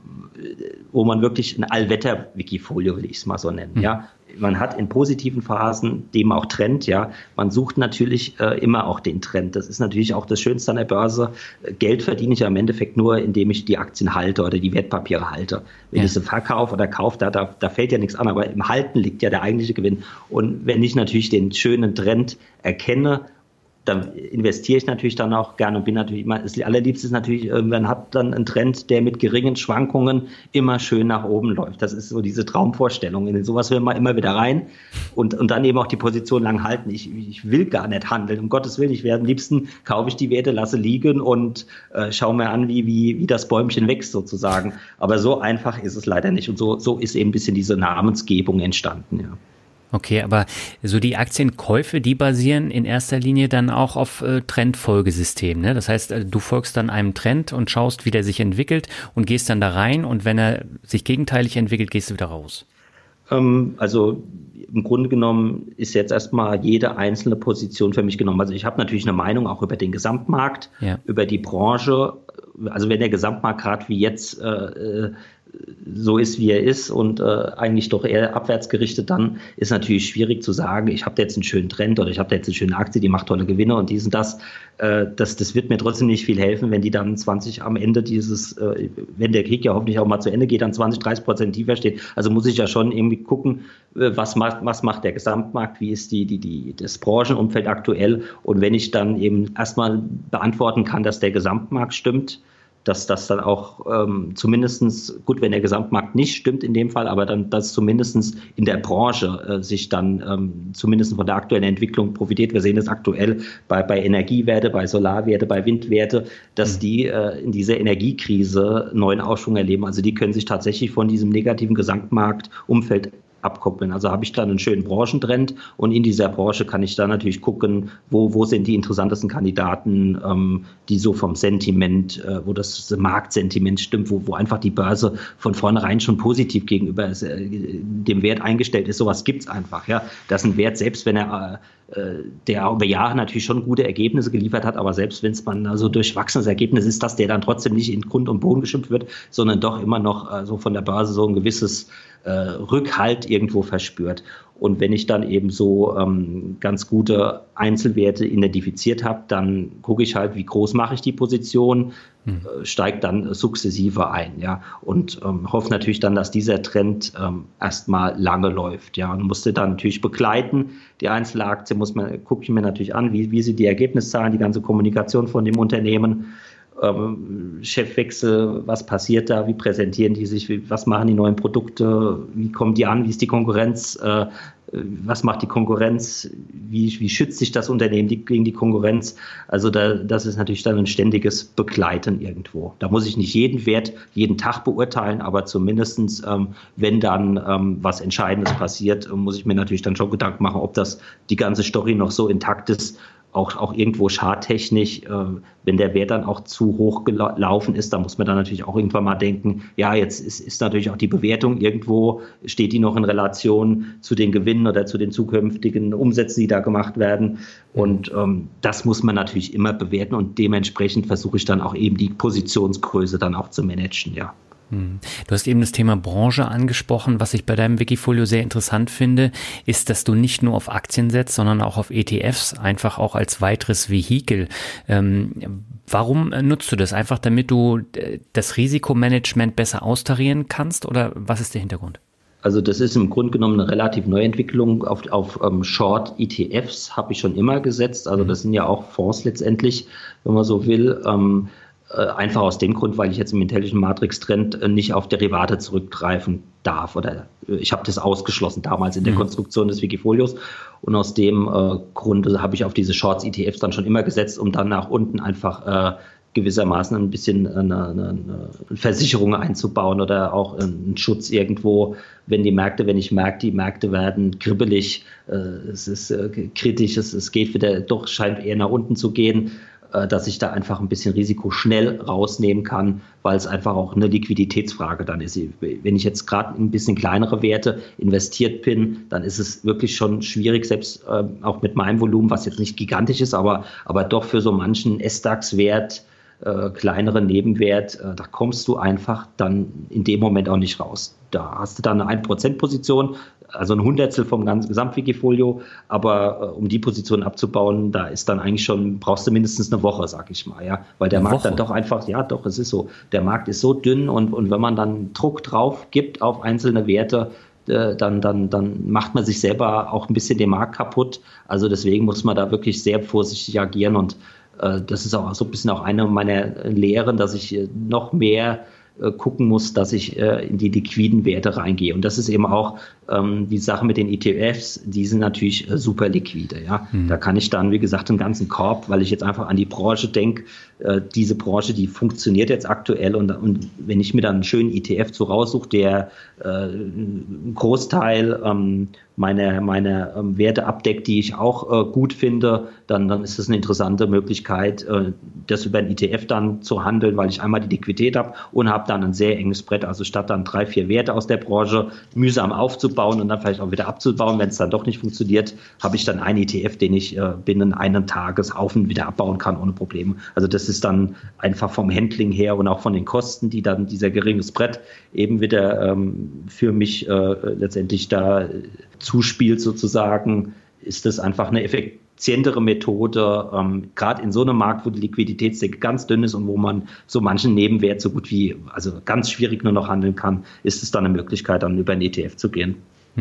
wo man wirklich ein Allwetter-Wikifolio, will ich es mal so nennen. Ja, man hat in positiven Phasen dem auch Trend. Ja, man sucht natürlich immer auch den Trend. Das ist natürlich auch das Schönste an der Börse. Geld verdiene ich ja im Endeffekt nur, indem ich die Aktien halte oder die Wertpapiere halte. Wenn ich sie verkaufe oder kaufe, da fällt ja nichts an. Aber im Halten liegt ja der eigentliche Gewinn. Und wenn ich natürlich den schönen Trend erkenne dann investiere ich natürlich dann auch gerne und bin natürlich immer, das allerliebste ist natürlich, man hat dann einen Trend, der mit geringen Schwankungen immer schön nach oben läuft. Das ist so diese Traumvorstellung. In sowas will man immer wieder rein und dann eben auch die Position lang halten. Ich will gar nicht handeln, um Gottes Willen. Ich werde am liebsten, kaufe ich die Werte, lasse liegen und schaue mir an, wie das Bäumchen wächst sozusagen. Aber so einfach ist es leider nicht. Und so ist eben ein bisschen diese Namensgebung entstanden, ja. Okay, aber so die Aktienkäufe, die basieren in erster Linie dann auch auf Trendfolgesystemen, ne? Das heißt, du folgst dann einem Trend und schaust, wie der sich entwickelt und gehst dann da rein und wenn er sich gegenteilig entwickelt, gehst du wieder raus. Also im Grunde genommen ist jetzt erstmal jede einzelne Position für mich genommen. Also ich habe natürlich eine Meinung auch über den Gesamtmarkt, über die Branche. Also wenn der Gesamtmarkt gerade wie jetzt so ist, wie er ist und eigentlich doch eher abwärts gerichtet, dann ist natürlich schwierig zu sagen, ich habe jetzt einen schönen Trend oder ich habe jetzt eine schöne Aktie, die macht tolle Gewinne und dies und das. Das wird mir trotzdem nicht viel helfen, wenn die dann 20 am Ende wenn der Krieg ja hoffentlich auch mal zu Ende geht, dann 20-30% tiefer steht. Also muss ich ja schon irgendwie gucken, was macht der Gesamtmarkt, wie ist das Branchenumfeld aktuell und wenn ich dann eben erstmal beantworten kann, dass der Gesamtmarkt stimmt, dass das dann auch zumindestens, gut, wenn der Gesamtmarkt nicht stimmt in dem Fall, aber dann, dass zumindestens in der Branche sich dann zumindest von der aktuellen Entwicklung profitiert. Wir sehen das aktuell bei Energiewerte, bei Solarwerte, bei Windwerte, dass die in dieser Energiekrise neuen Aufschwung erleben. Also die können sich tatsächlich von diesem negativen Gesamtmarktumfeld abkoppeln. Also habe ich dann einen schönen Branchentrend und in dieser Branche kann ich dann natürlich gucken, wo sind die interessantesten Kandidaten, die so vom Sentiment, wo das Marktsentiment stimmt, wo einfach die Börse von vornherein schon positiv gegenüber dem Wert eingestellt ist. Sowas gibt's einfach. Ja, das ist ein Wert, selbst wenn der über Jahre natürlich schon gute Ergebnisse geliefert hat, aber selbst wenn es man also durchwachsenes Ergebnis ist, dass der dann trotzdem nicht in Grund und Boden geschimpft wird, sondern doch immer noch so von der Börse so ein gewisses Rückhalt irgendwo verspürt. Und wenn ich dann eben so ganz gute Einzelwerte identifiziert habe, dann gucke ich halt, wie groß mache ich die Position, steige dann sukzessive ein, ja, und hoffe natürlich dann, dass dieser Trend erstmal lange läuft, ja, und musste dann natürlich begleiten. Die einzelne Aktie gucke ich mir natürlich an, wie sie die Ergebniszahlen, die ganze Kommunikation von dem Unternehmen, Chefwechsel, was passiert da, wie präsentieren die sich, was machen die neuen Produkte, wie kommen die an, wie ist die Konkurrenz, was macht die Konkurrenz, wie schützt sich das Unternehmen gegen die Konkurrenz. Also das ist natürlich dann ein ständiges Begleiten irgendwo. Da muss ich nicht jeden Wert jeden Tag beurteilen, aber zumindestens, wenn dann was Entscheidendes passiert, muss ich mir natürlich dann schon Gedanken machen, ob das die ganze Story noch so intakt ist, auch irgendwo charttechnisch, wenn der Wert dann auch zu hoch gelaufen ist, da muss man dann natürlich auch irgendwann mal denken, ja, jetzt ist natürlich auch die Bewertung irgendwo, steht die noch in Relation zu den Gewinnen oder zu den zukünftigen Umsätzen, die da gemacht werden. Und das muss man natürlich immer bewerten und dementsprechend versuche ich dann auch eben die Positionsgröße dann auch zu managen, ja. Du hast eben das Thema Branche angesprochen. Was ich bei deinem Wikifolio sehr interessant finde, ist, dass du nicht nur auf Aktien setzt, sondern auch auf ETFs, einfach auch als weiteres Vehikel. Warum nutzt du das? Einfach damit du das Risikomanagement besser austarieren kannst oder was ist der Hintergrund? Also das ist im Grunde genommen eine relativ neue Entwicklung. Auf Short-ETFs habe ich schon immer gesetzt. Also das sind ja auch Fonds letztendlich, wenn man so will. Einfach aus dem Grund, weil ich jetzt im Intelligent Matrix Trend nicht auf Derivate zurückgreifen darf oder ich habe das ausgeschlossen damals in der Konstruktion des Wikifolios und aus dem Grunde habe ich auf diese Shorts ETFs dann schon immer gesetzt, um dann nach unten einfach gewissermaßen ein bisschen eine Versicherung einzubauen oder auch einen Schutz irgendwo, wenn ich merke, die Märkte werden kribbelig, es ist kritisch, es geht wieder, doch scheint eher nach unten zu gehen, dass ich da einfach ein bisschen Risiko schnell rausnehmen kann, weil es einfach auch eine Liquiditätsfrage dann ist. Wenn ich jetzt gerade ein bisschen kleinere Werte investiert bin, dann ist es wirklich schon schwierig, selbst auch mit meinem Volumen, was jetzt nicht gigantisch ist, aber doch für so manchen SDAX-Wert, kleineren Nebenwert, da kommst du einfach dann in dem Moment auch nicht raus. Da hast du dann eine 1%-Position, also ein Hundertstel vom ganzen Gesamtwikifolio, aber um die Position abzubauen, da ist dann eigentlich schon, brauchst du mindestens eine Woche, sag ich mal, ja, weil der Markt dann doch einfach, ja doch, es ist so, der Markt ist so dünn und wenn man dann Druck drauf gibt auf einzelne Werte, dann macht man sich selber auch ein bisschen den Markt kaputt. Also deswegen muss man da wirklich sehr vorsichtig agieren und das ist auch so ein bisschen auch eine meiner Lehren, dass ich noch mehr gucken muss, dass ich in die liquiden Werte reingehe. Und das ist eben auch die Sache mit den ETFs, die sind natürlich super liquide. Ja? Da kann ich dann, wie gesagt, einen ganzen Korb, weil ich jetzt einfach an die Branche denke, diese Branche, die funktioniert jetzt aktuell und wenn ich mir dann einen schönen ETF so raussuche, der einen Großteil meiner Werte abdeckt, die ich auch gut finde, dann ist das eine interessante Möglichkeit, das über einen ETF dann zu handeln, weil ich einmal die Liquidität habe und habe dann ein sehr enges Brett. Also statt dann 3, 4 Werte aus der Branche mühsam aufzubauen und dann vielleicht auch wieder abzubauen, wenn es dann doch nicht funktioniert, habe ich dann einen ETF, den ich binnen einem Tageshaufen wieder abbauen kann ohne Probleme. Also das ist dann einfach vom Handling her und auch von den Kosten, die dann dieser geringes Brett eben wieder für mich letztendlich da zuspielt sozusagen, ist das einfach eine effizientere Methode, gerade in so einem Markt, wo die Liquiditätsdecke ganz dünn ist und wo man so manchen Nebenwert so gut wie, also ganz schwierig nur noch handeln kann, ist es dann eine Möglichkeit, dann über einen ETF zu gehen.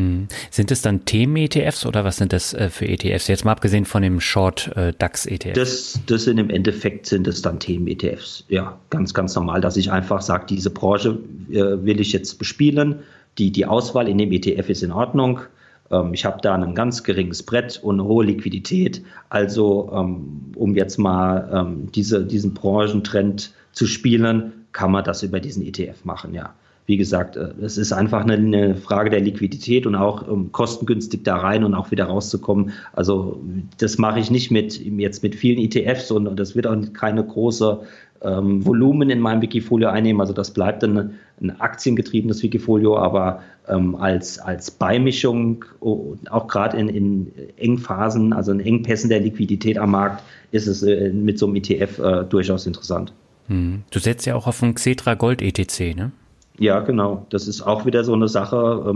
Sind es dann Themen-ETFs oder was sind das für ETFs? Jetzt mal abgesehen von dem Short-DAX-ETF. Das sind im Endeffekt sind es dann Themen-ETFs. Ja, ganz, ganz normal, dass ich einfach sage, diese Branche will ich jetzt bespielen. Die Auswahl in dem ETF ist in Ordnung. Ich habe da ein ganz geringes Brett und eine hohe Liquidität. Also um jetzt mal diesen Branchentrend zu spielen, kann man das über diesen ETF machen, ja. Wie gesagt, es ist einfach eine Frage der Liquidität und auch kostengünstig da rein und auch wieder rauszukommen. Also das mache ich nicht mit vielen ETFs und das wird auch keine große Volumen in meinem Wikifolio einnehmen. Also das bleibt dann ein aktiengetriebenes Wikifolio, aber als Beimischung, auch gerade in Engphasen, also in Engpässen der Liquidität am Markt, ist es mit so einem ETF durchaus interessant. Du setzt ja auch auf ein Xetra Gold ETC, ne? Ja, genau. Das ist auch wieder so eine Sache.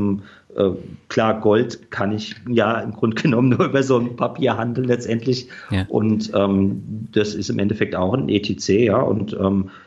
Klar, Gold kann ich ja im Grunde genommen nur über so ein Papier handeln letztendlich. Ja. Und das ist im Endeffekt auch ein ETC, ja. Und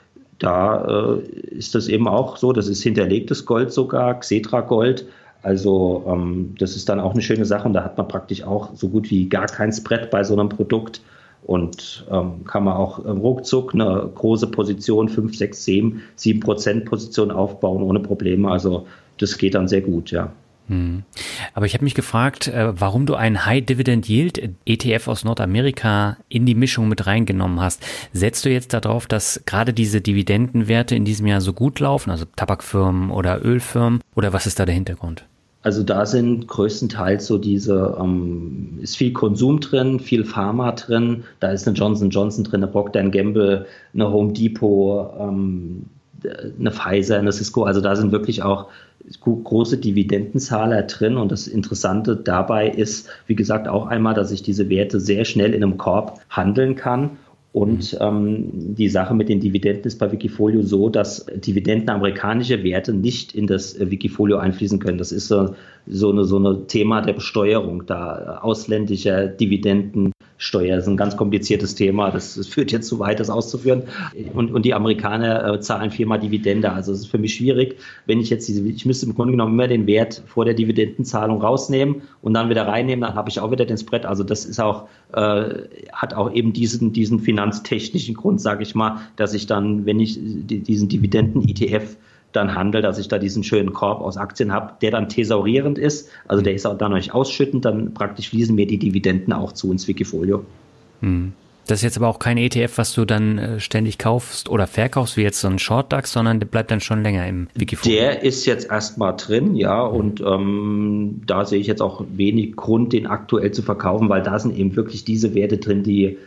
da ist das eben auch so, das ist hinterlegtes Gold sogar, Xetra Gold. Also das ist dann auch eine schöne Sache und da hat man praktisch auch so gut wie gar kein Spread bei so einem Produkt. Und kann man auch ruckzuck eine große Position, 5, 6, 7% Position aufbauen ohne Probleme. Also das geht dann sehr gut, ja. Aber ich habe mich gefragt, warum du einen High-Dividend-Yield-ETF aus Nordamerika in die Mischung mit reingenommen hast. Setzt du jetzt darauf, dass gerade diese Dividendenwerte in diesem Jahr so gut laufen, also Tabakfirmen oder Ölfirmen, oder was ist da der Hintergrund? Also da sind größtenteils so ist viel Konsum drin, viel Pharma drin, da ist eine Johnson & Johnson drin, eine Procter & Gamble, eine Home Depot, eine Pfizer, eine Cisco, also da sind wirklich auch große Dividendenzahler drin und das Interessante dabei ist, wie gesagt, auch einmal, dass ich diese Werte sehr schnell in einem Korb handeln kann. Und die Sache mit den Dividenden ist bei Wikifolio so, dass Dividenden amerikanische Werte nicht in das Wikifolio einfließen können. Das ist so eine Thema der Besteuerung, da ausländischer Dividendensteuer ist ein ganz kompliziertes Thema. Das führt jetzt zu weit, das auszuführen. Und die Amerikaner zahlen 4-mal Dividende. Also es ist für mich schwierig, wenn ich jetzt ich müsste im Grunde genommen immer den Wert vor der Dividendenzahlung rausnehmen und dann wieder reinnehmen, dann habe ich auch wieder den Spread. Also das ist auch, hat auch eben diesen finanztechnischen Grund, sage ich mal, dass ich dann, wenn ich diesen Dividenden-ETF dann handle, dass ich da diesen schönen Korb aus Aktien habe, der dann thesaurierend ist, also der ist auch dann noch nicht ausschüttend, dann praktisch fließen mir die Dividenden auch zu ins Wikifolio. Das ist jetzt aber auch kein ETF, was du dann ständig kaufst oder verkaufst, wie jetzt so ein Short-DAX, sondern der bleibt dann schon länger im Wikifolio. Der ist jetzt erstmal drin, ja, und da sehe ich jetzt auch wenig Grund, den aktuell zu verkaufen, weil da sind eben wirklich diese Werte drin, die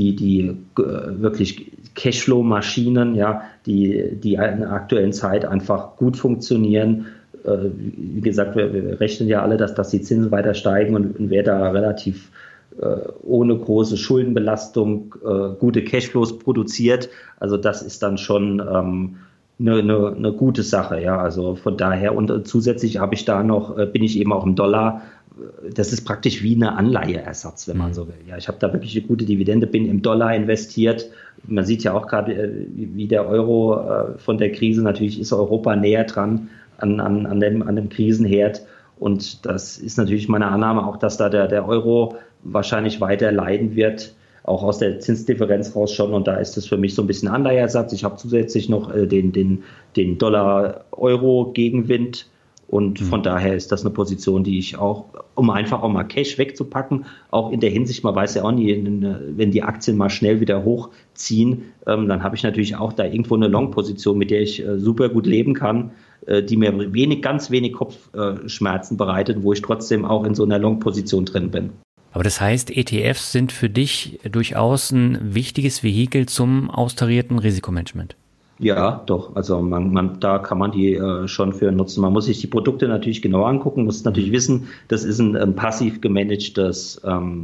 wirklich Cashflow-Maschinen, ja, die in der aktuellen Zeit einfach gut funktionieren. Wie gesagt, wir rechnen ja alle, dass die Zinsen weiter steigen und wer da relativ ohne große Schuldenbelastung gute Cashflows produziert, also das ist dann schon eine gute Sache, ja, also von daher und zusätzlich habe ich da noch, bin ich eben auch im Dollar. Das ist praktisch wie eine Anleiheersatz, wenn man so will. Ja, ich habe da wirklich eine gute Dividende, bin im Dollar investiert. Man sieht ja auch gerade, wie der Euro von der Krise, natürlich ist Europa näher dran an dem Krisenherd. Und das ist natürlich meine Annahme auch, dass da der Euro wahrscheinlich weiter leiden wird, auch aus der Zinsdifferenz raus schon. Und da ist es für mich so ein bisschen Anleiheersatz. Ich habe zusätzlich noch den Dollar-Euro-Gegenwind. Und von daher ist das eine Position, die ich auch, um einfach auch mal Cash wegzupacken, auch in der Hinsicht, man weiß ja auch nie, wenn die Aktien mal schnell wieder hochziehen, dann habe ich natürlich auch da irgendwo eine Long-Position, mit der ich super gut leben kann, die mir ganz wenig Kopfschmerzen bereitet, wo ich trotzdem auch in so einer Long-Position drin bin. Aber das heißt, ETFs sind für dich durchaus ein wichtiges Vehikel zum austarierten Risikomanagement. Ja, doch. Also da kann man die schon für nutzen. Man muss sich die Produkte natürlich genau angucken, muss natürlich wissen, das ist ein passiv gemanagtes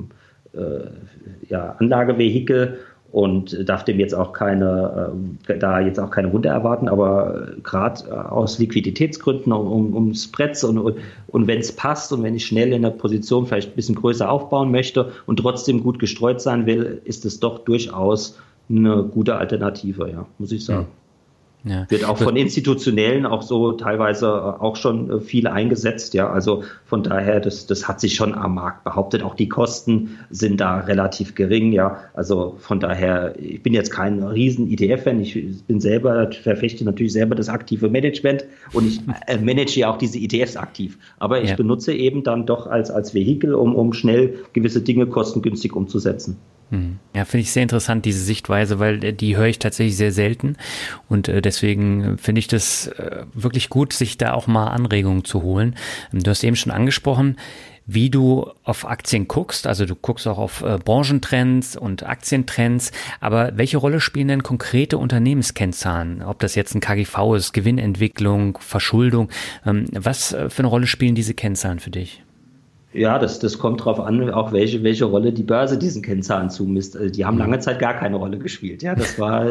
Anlagevehikel und darf dem jetzt auch keine Wunder erwarten, aber gerade aus Liquiditätsgründen, um Spreads und wenn es passt und wenn ich schnell in der Position vielleicht ein bisschen größer aufbauen möchte und trotzdem gut gestreut sein will, ist es doch durchaus eine gute Alternative, ja, muss ich sagen. Ja. Wird auch von Institutionellen auch so teilweise auch schon viel eingesetzt, ja, also von daher, das hat sich schon am Markt behauptet, auch die Kosten sind da relativ gering, ja, also von daher, ich bin jetzt kein riesen ETF-Fan, ich verfechte natürlich selber das aktive Management und ich manage ja auch diese ETFs aktiv, aber ich benutze eben dann doch als Vehikel, um schnell gewisse Dinge kostengünstig umzusetzen. Ja, finde ich sehr interessant, diese Sichtweise, weil die höre ich tatsächlich sehr selten und deswegen finde ich das wirklich gut, sich da auch mal Anregungen zu holen. Du hast eben schon angesprochen, wie du auf Aktien guckst, also du guckst auch auf Branchentrends und Aktientrends, aber welche Rolle spielen denn konkrete Unternehmenskennzahlen? Ob das jetzt ein KGV ist, Gewinnentwicklung, Verschuldung, was für eine Rolle spielen diese Kennzahlen für dich? Ja, das kommt drauf an, auch welche Rolle die Börse diesen Kennzahlen zumisst. Die haben lange Zeit gar keine Rolle gespielt. Ja,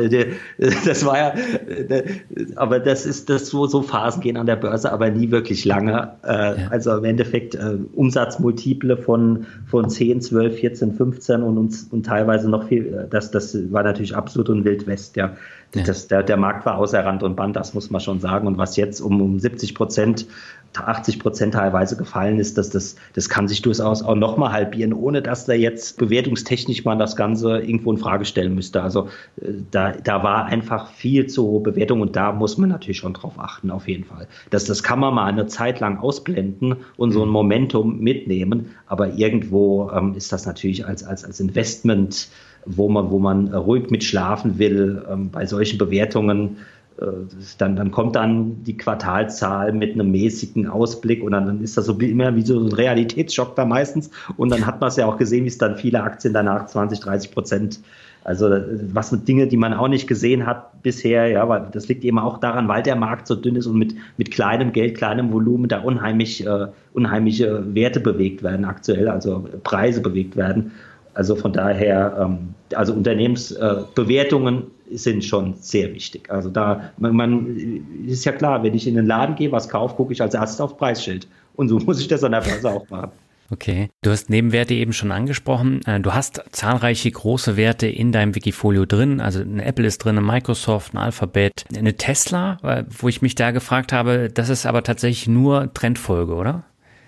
aber so Phasen gehen an der Börse, aber nie wirklich lange. Also im Endeffekt Umsatzmultiple von 10, 12, 14, 15 und teilweise noch viel. Das war natürlich absolut ein Wild West. Ja, der Markt war außer Rand und Band, das muss man schon sagen. Und was jetzt um 70%, 80% teilweise gefallen ist, das kann sich durchaus auch nochmal halbieren, ohne dass da jetzt bewertungstechnisch man das Ganze irgendwo in Frage stellen müsste. Also da war einfach viel zu hohe Bewertung und da muss man natürlich schon drauf achten, auf jeden Fall. Das kann man mal eine Zeit lang ausblenden und so ein Momentum mitnehmen, aber irgendwo ist das natürlich als Investment, wo man ruhig mit schlafen will, bei solchen Bewertungen. Dann kommt dann die Quartalzahl mit einem mäßigen Ausblick und dann ist das so immer wie so ein Realitätsschock da meistens und dann hat man es ja auch gesehen, wie es dann viele Aktien danach 20-30%, also was mit Dinge, die man auch nicht gesehen hat bisher, ja, weil das liegt eben auch daran, weil der Markt so dünn ist und mit kleinem Geld, kleinem Volumen da unheimliche Werte bewegt werden aktuell, also Preise bewegt werden. Also von daher, also Unternehmensbewertungen sind schon sehr wichtig. Also da, ist ja klar, wenn ich in den Laden gehe, was kaufe, gucke ich als erstes auf Preisschild. Und so muss ich das an der Börse auch machen. Okay, du hast Nebenwerte eben schon angesprochen. Du hast zahlreiche große Werte in deinem Wikifolio drin. Also eine Apple ist drin, eine Microsoft, ein Alphabet, eine Tesla, wo ich mich da gefragt habe, das ist aber tatsächlich nur Trendfolge, oder?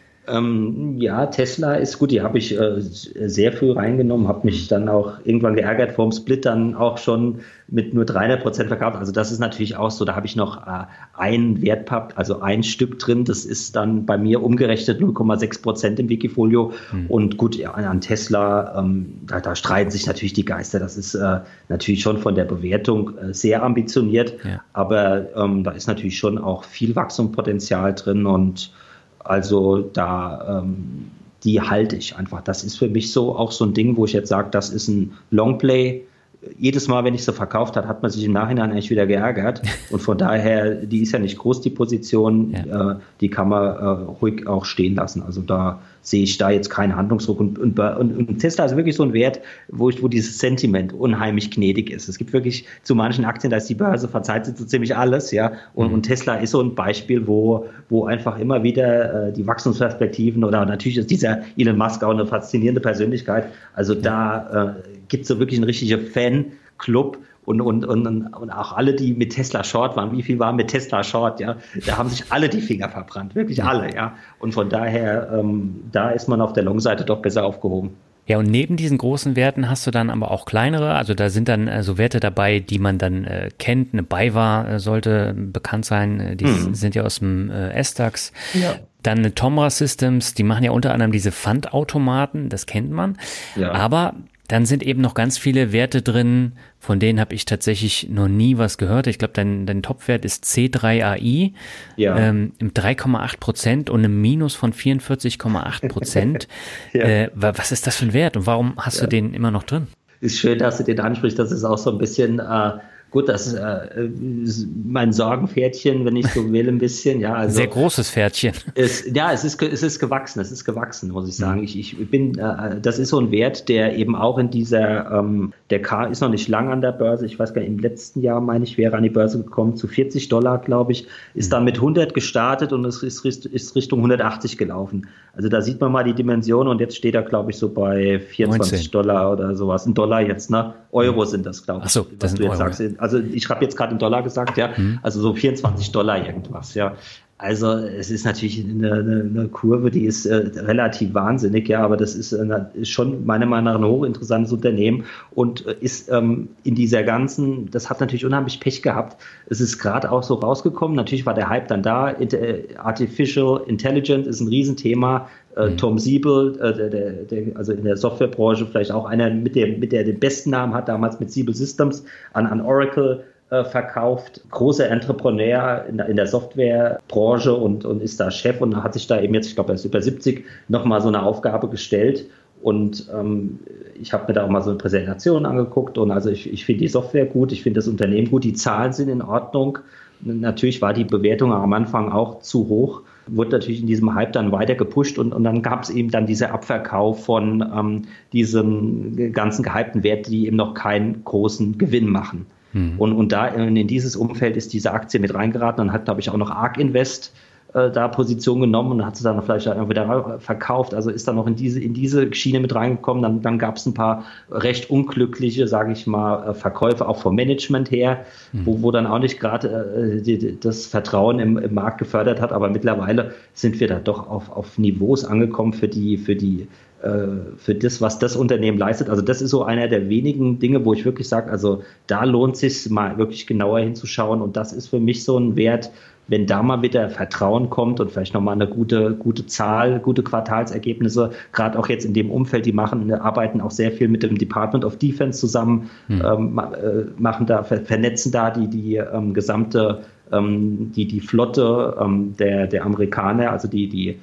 Ja, Tesla ist gut, die habe ich sehr früh reingenommen, habe mich dann auch irgendwann geärgert vorm Split, dann auch schon mit nur 300% verkauft. Also das ist natürlich auch so, da habe ich noch ein Wertpapier, also ein Stück drin, das ist dann bei mir umgerechnet 0,6% im Wikifolio. Und gut, ja, an Tesla, da streiten sich natürlich die Geister, das ist natürlich schon von der Bewertung sehr ambitioniert, aber da ist natürlich schon auch viel Wachstumspotenzial drin und also da, die halte ich einfach. Das ist für mich so auch so ein Ding, wo ich jetzt sage, das ist ein Longplay. Jedes Mal, wenn ich sie verkauft habe, hat man sich im Nachhinein eigentlich wieder geärgert. Und von daher, die ist ja nicht groß, die Position, die kann man ruhig auch stehen lassen. Also da sehe ich da jetzt keinen Handlungsdruck. Und Tesla ist wirklich so ein Wert, wo dieses Sentiment unheimlich gnädig ist. Es gibt wirklich zu manchen Aktien, da ist die Börse, verzeiht sie so ziemlich alles, ja. Und Tesla ist so ein Beispiel, wo einfach immer wieder die Wachstumsperspektiven oder natürlich ist dieser Elon Musk auch eine faszinierende Persönlichkeit. Also da gibt es so wirklich einen richtigen Fanclub Und auch alle, die mit Tesla Short waren, wie viel waren mit Tesla Short, ja, da haben sich alle die Finger verbrannt, wirklich alle, ja. Und von daher, da ist man auf der Long-Seite doch besser aufgehoben. Ja, und neben diesen großen Werten hast du dann aber auch kleinere, also da sind dann so Werte dabei, die man dann kennt. Eine BayWa sollte bekannt sein, die sind ja aus dem S-DAX. Ja. Dann eine Tomra Systems, die machen ja unter anderem diese Pfandautomaten, das kennt man. Ja. Aber dann sind eben noch ganz viele Werte drin, von denen habe ich tatsächlich noch nie was gehört. Ich glaube, dein Topwert ist C3AI, im 3,8% und einem Minus von 44,8%. Ja. Was ist das für ein Wert und warum hast du den immer noch drin? Ist schön, dass du den ansprichst. Das ist auch so ein bisschen... Gut, das ist mein Sorgenpferdchen, wenn ich so will, ein bisschen. Ja, also sehr großes Pferdchen. Es ist gewachsen, muss ich sagen. Ich bin, das ist so ein Wert, der eben auch in dieser, der K ist noch nicht lang an der Börse. Ich weiß gar nicht, im letzten Jahr, meine ich, wäre an die Börse gekommen zu $40, glaube ich. Ist dann mit 100 gestartet und es ist Richtung 180 gelaufen. Also da sieht man mal die Dimension und jetzt steht er, glaube ich, so bei $24 oder sowas. $1 jetzt, ne? Euro sind das, glaube ich. Ach so, das sind Euro. Sagst. Also ich habe jetzt gerade in $, gesagt, ja, also so $24 irgendwas, ja. Also es ist natürlich eine Kurve, die ist relativ wahnsinnig, ja, aber das ist schon meiner Meinung nach ein hochinteressantes Unternehmen und ist in dieser ganzen, das hat natürlich unheimlich Pech gehabt. Es ist gerade auch so rausgekommen, natürlich war der Hype dann da, Artificial Intelligence ist ein Riesenthema. Tom Siebel, also in der Softwarebranche vielleicht auch einer, der den besten Namen hat, damals mit Siebel Systems an Oracle verkauft, großer Entrepreneur in der Softwarebranche und ist da Chef und hat sich da eben jetzt, ich glaube, er ist über 70, nochmal so eine Aufgabe gestellt. Und ich habe mir da auch mal so eine Präsentation angeguckt und also ich finde die Software gut, ich finde das Unternehmen gut, die Zahlen sind in Ordnung. Natürlich war die Bewertung am Anfang auch zu hoch, wurde natürlich in diesem Hype dann weiter gepusht und dann gab es eben dann dieser Abverkauf von diesem ganzen gehypten Wert, die eben noch keinen großen Gewinn machen. Und da in dieses Umfeld ist diese Aktie mit reingeraten und hat, glaube ich, auch noch ARK Invest da Position genommen und hat sie dann vielleicht wieder verkauft, also ist dann noch in diese Schiene mit reingekommen. Dann gab es ein paar recht unglückliche, sage ich mal, Verkäufe auch vom Management her, wo dann auch nicht gerade das Vertrauen im Markt gefördert hat, aber mittlerweile sind wir da doch auf Niveaus angekommen für das, was das Unternehmen leistet. Also das ist so einer der wenigen Dinge, wo ich wirklich sage, also da lohnt es sich mal wirklich genauer hinzuschauen und das ist für mich so ein Wert, wenn da mal wieder Vertrauen kommt und vielleicht nochmal eine gute Zahl, gute Quartalsergebnisse, gerade auch jetzt in dem Umfeld, die arbeiten auch sehr viel mit dem Department of Defense zusammen, vernetzen da die gesamte, die Flotte der Amerikaner, also die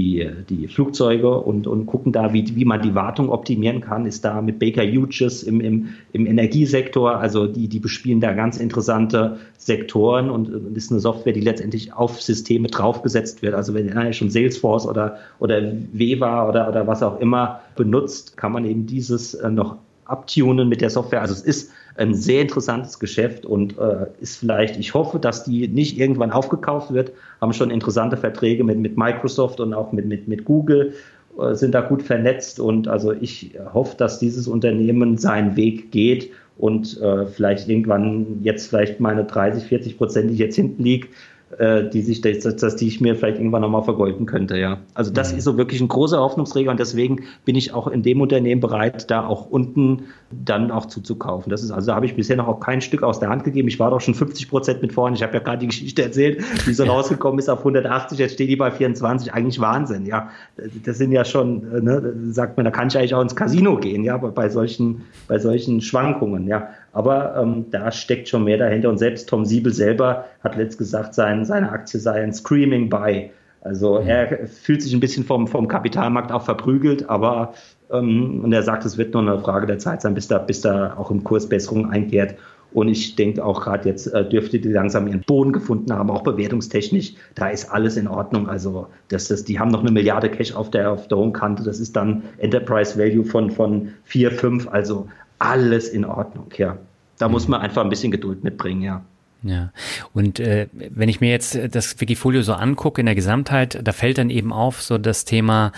Flugzeuge und gucken da, wie man die Wartung optimieren kann, ist da mit Baker Hughes im Energiesektor, also die bespielen da ganz interessante Sektoren und ist eine Software, die letztendlich auf Systeme draufgesetzt wird. Also wenn einer schon Salesforce oder Veeva oder was auch immer benutzt, kann man eben dieses noch abtunen mit der Software. Also es ist ein sehr interessantes Geschäft und ist vielleicht, ich hoffe, dass die nicht irgendwann aufgekauft wird, haben schon interessante Verträge mit Microsoft und auch mit Google, sind da gut vernetzt und also ich hoffe, dass dieses Unternehmen seinen Weg geht und vielleicht irgendwann jetzt vielleicht meine 30-40%, die ich jetzt hinten liege, die ich mir vielleicht irgendwann nochmal vergolden könnte, ja. Also das ist so wirklich ein großer Hoffnungsträger und deswegen bin ich auch in dem Unternehmen bereit, da auch unten dann auch zuzukaufen. Das ist, also da habe ich bisher noch auch kein Stück aus der Hand gegeben. Ich war doch schon 50% mit vorne. Ich habe ja gerade die Geschichte erzählt, wie sie rausgekommen ist auf 180, jetzt steht die bei 24. Eigentlich Wahnsinn, ja. Das sind ja schon, sagt man, da kann ich eigentlich auch ins Casino gehen, ja, bei solchen Schwankungen, ja. Aber da steckt schon mehr dahinter und selbst Tom Siebel selber hat letzt gesagt, seine Aktie sei ein Screaming Buy. Also er fühlt sich ein bisschen vom Kapitalmarkt auch verprügelt, aber und er sagt, es wird nur eine Frage der Zeit sein, bis da auch im Kurs Besserung einkehrt. Und ich denke auch gerade jetzt dürfte die langsam ihren Boden gefunden haben, auch bewertungstechnisch. Da ist alles in Ordnung. Also die haben noch 1 Milliarde Cash auf der hohen Kante. Das ist dann Enterprise Value von 4, 5. Also alles in Ordnung, ja. Da muss man einfach ein bisschen Geduld mitbringen, ja. Ja, und wenn ich mir jetzt das Wikifolio so angucke in der Gesamtheit, da fällt dann eben auf, so das Thema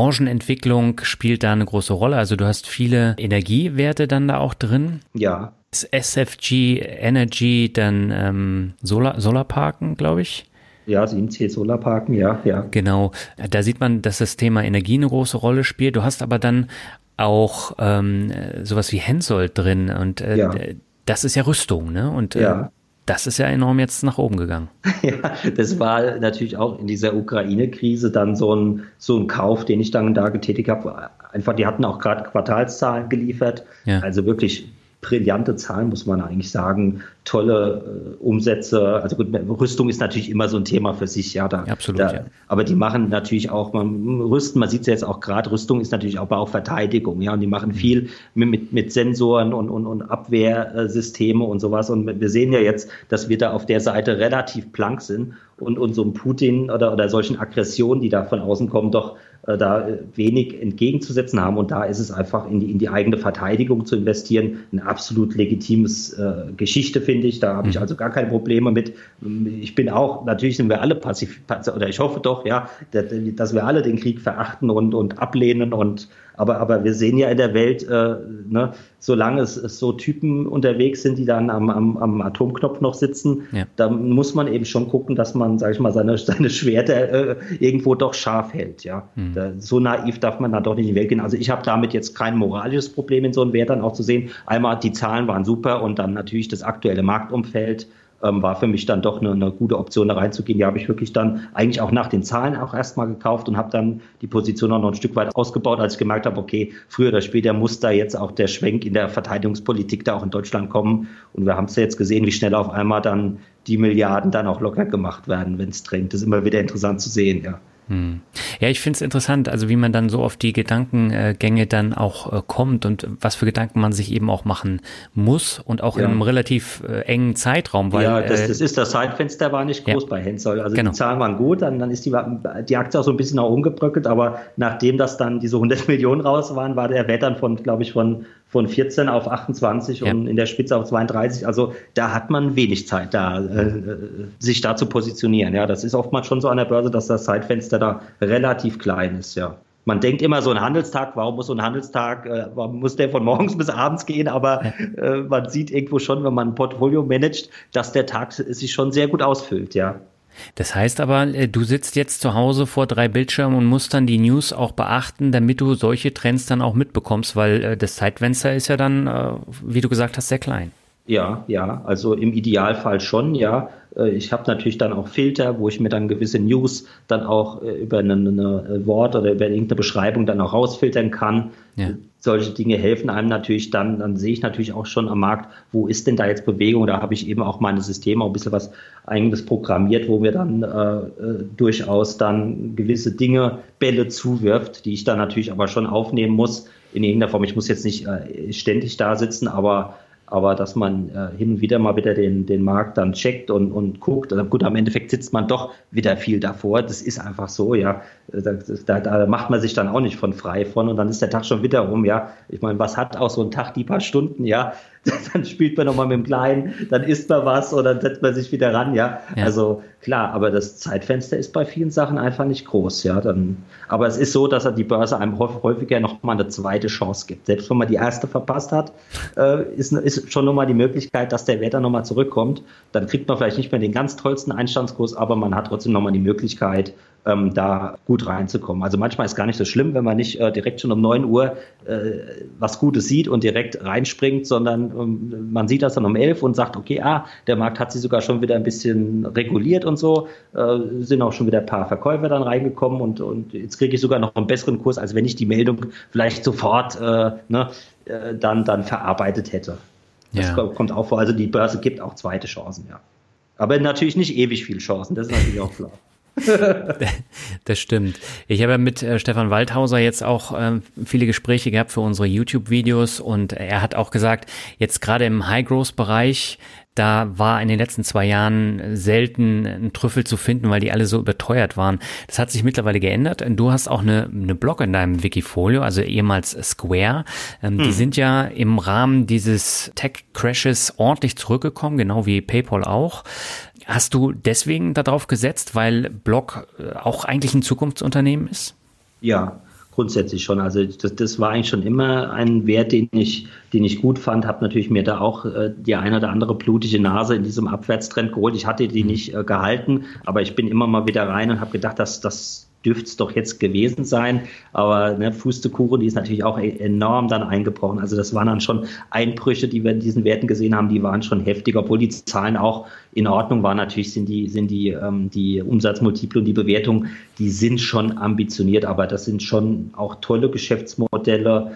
Branchenentwicklung spielt da eine große Rolle. Also du hast viele Energiewerte dann da auch drin. Ja. SFG Energy, dann Solarparken, glaube ich. Ja, 7C Solarparken, ja. Genau, da sieht man, dass das Thema Energie eine große Rolle spielt. Du hast aber dann auch sowas wie Hensoldt drin und das ist ja Rüstung, ne? Und das ist ja enorm jetzt nach oben gegangen. Ja, das war natürlich auch in dieser Ukraine-Krise dann so ein Kauf, den ich dann da getätigt habe. Einfach, die hatten auch gerade Quartalszahlen geliefert, also wirklich brillante Zahlen, muss man eigentlich sagen, tolle Umsätze. Also gut, Rüstung ist natürlich immer so ein Thema für sich, Absolut. Aber die machen natürlich auch, man sieht es jetzt auch gerade, Rüstung ist natürlich auch Verteidigung, und die machen viel mit Sensoren und Abwehrsysteme und sowas. Und wir sehen ja jetzt, dass wir da auf der Seite relativ blank sind und so einem Putin oder solchen Aggressionen, die da von außen kommen, doch da wenig entgegenzusetzen haben. Und da ist es einfach in die eigene Verteidigung zu investieren, eine absolut legitimes Geschichte, finde ich. Da habe ich also gar keine Probleme mit. Ich bin auch, natürlich sind wir alle oder ich hoffe doch, dass wir alle den Krieg verachten und ablehnen aber wir sehen ja in der Welt, solange es so Typen unterwegs sind, die dann am Atomknopf noch sitzen, da muss man eben schon gucken, dass man, sage ich mal, seine Schwerter irgendwo doch scharf hält. So naiv darf man da doch nicht in die Welt gehen. Also ich habe damit jetzt kein moralisches Problem, in so einem Wert dann auch zu sehen. Einmal, die Zahlen waren super und dann natürlich das aktuelle Marktumfeld war für mich dann doch eine gute Option, da reinzugehen. Die habe ich wirklich dann eigentlich auch nach den Zahlen auch erstmal gekauft und habe dann die Position auch noch ein Stück weit ausgebaut, als ich gemerkt habe, okay, früher oder später muss da jetzt auch der Schwenk in der Verteidigungspolitik da auch in Deutschland kommen. Und wir haben es ja jetzt gesehen, wie schnell auf einmal dann die Milliarden dann auch locker gemacht werden, wenn es drängt. Das ist immer wieder interessant zu sehen, Ja, ich finde es interessant, also wie man dann so auf die Gedankengänge dann auch kommt und was für Gedanken man sich eben auch machen muss und auch in einem relativ engen Zeitraum. Weil, das Zeitfenster war nicht groß bei Hensoldt. Also die Zahlen waren gut, dann ist die Aktie auch so ein bisschen auch umgebröckelt, aber nachdem das dann diese 100 Millionen raus waren, war der Wert dann von 14 auf 28 und in der Spitze auf 32. Also da hat man wenig Zeit, sich da zu positionieren. Ja, das ist oftmals schon so an der Börse, dass das Zeitfenster da relativ klein ist. Ja. Man denkt immer, so ein Handelstag, warum muss der von morgens bis abends gehen? Aber man sieht irgendwo schon, wenn man ein Portfolio managt, dass der Tag sich schon sehr gut ausfüllt. Ja. Das heißt aber, du sitzt jetzt zu Hause vor 3 Bildschirmen und musst dann die News auch beachten, damit du solche Trends dann auch mitbekommst, weil das Zeitfenster ist ja dann, wie du gesagt hast, sehr klein. Ja, also im Idealfall schon, Ich habe natürlich dann auch Filter, wo ich mir dann gewisse News dann auch über eine Wort oder über irgendeine Beschreibung dann auch rausfiltern kann. Ja. Solche Dinge helfen einem natürlich dann sehe ich natürlich auch schon am Markt, wo ist denn da jetzt Bewegung? Da habe ich eben auch meine Systeme auch ein bisschen was eigenes programmiert, wo mir dann durchaus dann gewisse Dinge, Bälle zuwirft, die ich dann natürlich aber schon aufnehmen muss in irgendeiner Form. Ich muss jetzt nicht ständig da sitzen, aber dass man hin und wieder mal wieder den Markt dann checkt und guckt. Gut, am Endeffekt sitzt man doch wieder viel davor. Das ist einfach so, Da macht man sich dann auch nicht frei von und dann ist der Tag schon wieder rum, Ich meine, was hat auch so ein Tag, die paar Stunden, Dann spielt man nochmal mit dem Kleinen, dann isst man was oder dann setzt man sich wieder ran, Also klar, aber das Zeitfenster ist bei vielen Sachen einfach nicht groß, aber es ist so, dass die Börse einem häufiger nochmal eine zweite Chance gibt. Selbst wenn man die erste verpasst hat, ist schon nochmal die Möglichkeit, dass der Wert dann nochmal zurückkommt. Dann kriegt man vielleicht nicht mehr den ganz tollsten Einstandskurs, aber man hat trotzdem nochmal die Möglichkeit, da gut reinzukommen. Also manchmal ist gar nicht so schlimm, wenn man nicht direkt schon um 9 Uhr was Gutes sieht und direkt reinspringt, sondern man sieht das dann um 11 und sagt, okay, der Markt hat sich sogar schon wieder ein bisschen reguliert und so, sind auch schon wieder ein paar Verkäufer dann reingekommen und jetzt kriege ich sogar noch einen besseren Kurs, als wenn ich die Meldung vielleicht sofort dann verarbeitet hätte. Das kommt auch vor. Also die Börse gibt auch zweite Chancen, Aber natürlich nicht ewig viel Chancen, das ist natürlich auch klar. Das stimmt. Ich habe ja mit Stefan Waldhauser jetzt auch viele Gespräche gehabt für unsere YouTube-Videos und er hat auch gesagt, jetzt gerade im High-Growth-Bereich, da war in den letzten 2 Jahren selten ein Trüffel zu finden, weil die alle so überteuert waren. Das hat sich mittlerweile geändert. Du hast auch eine Blog in deinem Wikifolio, also ehemals Square. Die sind ja im Rahmen dieses Tech-Crashes ordentlich zurückgekommen, genau wie PayPal auch. Hast du deswegen darauf gesetzt, weil Block auch eigentlich ein Zukunftsunternehmen ist? Ja, grundsätzlich schon. Also das war eigentlich schon immer ein Wert, den ich gut fand. Habe natürlich mir da auch die eine oder andere blutige Nase in diesem Abwärtstrend geholt. Ich hatte die nicht gehalten, aber ich bin immer mal wieder rein und habe gedacht, das dürfte es doch jetzt gewesen sein. Aber Pustekuchen, die ist natürlich auch enorm dann eingebrochen. Also das waren dann schon Einbrüche, die wir in diesen Werten gesehen haben, die waren schon heftig, obwohl die Zahlen auch in Ordnung waren. Natürlich sind die Umsatzmultiple und die Bewertung, die sind schon ambitioniert, aber das sind schon auch tolle Geschäftsmodelle.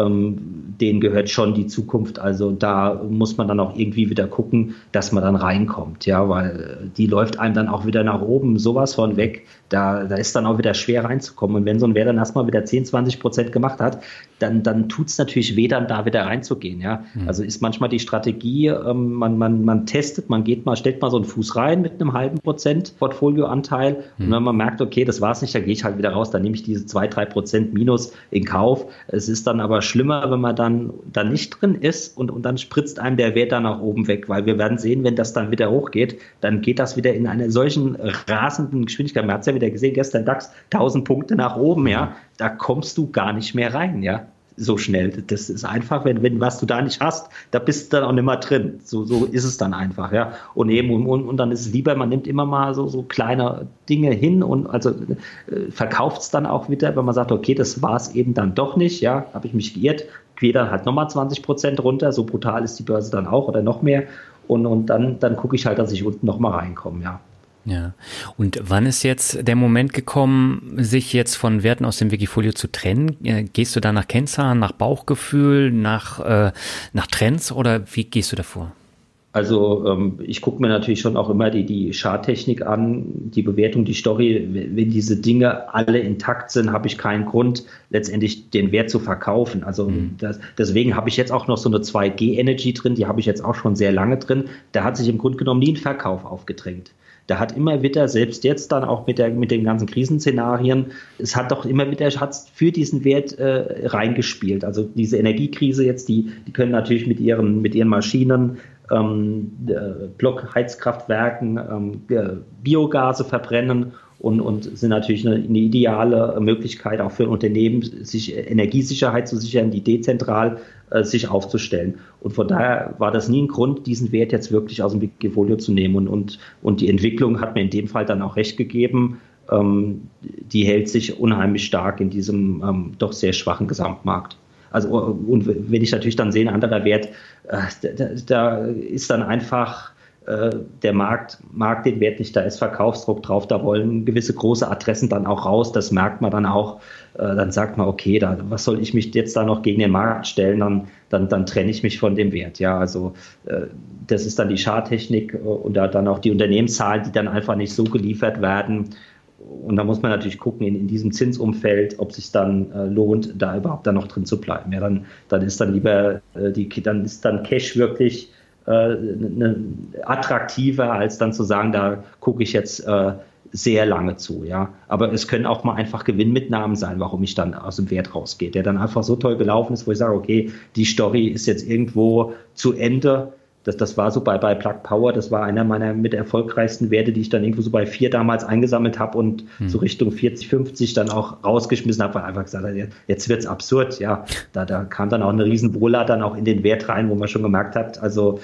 Denen gehört schon die Zukunft. Also da muss man dann auch irgendwie wieder gucken, dass man dann reinkommt, ja, weil die läuft einem dann auch wieder nach oben sowas von weg. Da ist dann auch wieder schwer reinzukommen. Und wenn so ein Wert dann erstmal wieder 10-20% gemacht hat, dann tut es natürlich weh, dann da wieder reinzugehen, ja. Also ist manchmal die Strategie, man testet, stellt mal so einen Fuß rein mit einem halben Prozent Portfolioanteil. Und wenn man merkt, okay, das war's nicht, dann gehe ich halt wieder raus, dann nehme ich diese 2-3% Minus in Kauf. Es ist dann aber schlimmer, wenn man dann nicht drin ist und dann spritzt einem der Wert dann nach oben weg, weil wir werden sehen, wenn das dann wieder hochgeht, dann geht das wieder in einer solchen rasenden Geschwindigkeit. Man hat es ja wieder gesehen, gestern DAX 1000 Punkte nach oben, ja, da kommst du gar nicht mehr rein, ja, so schnell. Das ist einfach, wenn was du da nicht hast, da bist du dann auch nicht mehr drin. So ist es dann einfach, ja. Und dann ist es lieber, man nimmt immer mal so kleine Dinge hin und also verkauft es dann auch wieder, wenn man sagt, okay, das war es eben dann doch nicht, ja, habe ich mich geirrt, gehe dann halt nochmal 20% runter, so brutal ist die Börse dann auch oder noch mehr und dann gucke ich halt, dass ich unten nochmal reinkomme, ja. Ja. Und wann ist jetzt der Moment gekommen, sich jetzt von Werten aus dem Wikifolio zu trennen? Gehst du da nach Kennzahlen, nach Bauchgefühl, nach Trends oder wie gehst du davor? Also ich gucke mir natürlich schon auch immer die Charttechnik an, die Bewertung, die Story. Wenn diese Dinge alle intakt sind, habe ich keinen Grund, letztendlich den Wert zu verkaufen. Also deswegen habe ich jetzt auch noch so eine 2G Energy drin, die habe ich jetzt auch schon sehr lange drin. Da hat sich im Grunde genommen nie ein Verkauf aufgedrängt. Da hat immer wieder, selbst jetzt dann auch mit den ganzen Krisenszenarien, es hat doch immer wieder für diesen Wert reingespielt. Also diese Energiekrise jetzt, die können natürlich mit ihren Maschinen, Blockheizkraftwerken, Biogase verbrennen und sind natürlich eine ideale Möglichkeit auch für ein Unternehmen, sich Energiesicherheit zu sichern, die dezentral sich aufzustellen. Und von daher war das nie ein Grund, diesen Wert jetzt wirklich aus dem Wikifolio zu nehmen. Und die Entwicklung hat mir in dem Fall dann auch recht gegeben. Die hält sich unheimlich stark in diesem doch sehr schwachen Gesamtmarkt. Also, und wenn ich natürlich dann sehe, ein anderer Wert, da ist dann einfach der Markt mag den Wert nicht, da ist Verkaufsdruck drauf, da wollen gewisse große Adressen dann auch raus, das merkt man dann auch, dann sagt man, okay, was soll ich mich jetzt da noch gegen den Markt stellen, dann trenne ich mich von dem Wert, ja, also das ist dann die Charttechnik und dann auch die Unternehmenszahlen, die dann einfach nicht so geliefert werden. Und da muss man natürlich gucken in diesem Zinsumfeld, ob es sich dann lohnt, da überhaupt dann noch drin zu bleiben. Ja, dann ist dann lieber dann ist dann Cash wirklich attraktiver, als dann zu sagen, da gucke ich jetzt sehr lange zu. Ja, aber es können auch mal einfach Gewinnmitnahmen sein, warum ich dann aus dem Wert rausgehe, der dann einfach so toll gelaufen ist, wo ich sage, okay, die Story ist jetzt irgendwo zu Ende. Das war so bei Plug Power, das war einer meiner mit erfolgreichsten Werte, die ich dann irgendwo so bei 4 damals eingesammelt habe und so Richtung 40, 50 dann auch rausgeschmissen habe, weil einfach gesagt habe, jetzt wird's absurd, ja. Da kam dann auch eine riesen Wohler dann auch in den Wert rein, wo man schon gemerkt hat, also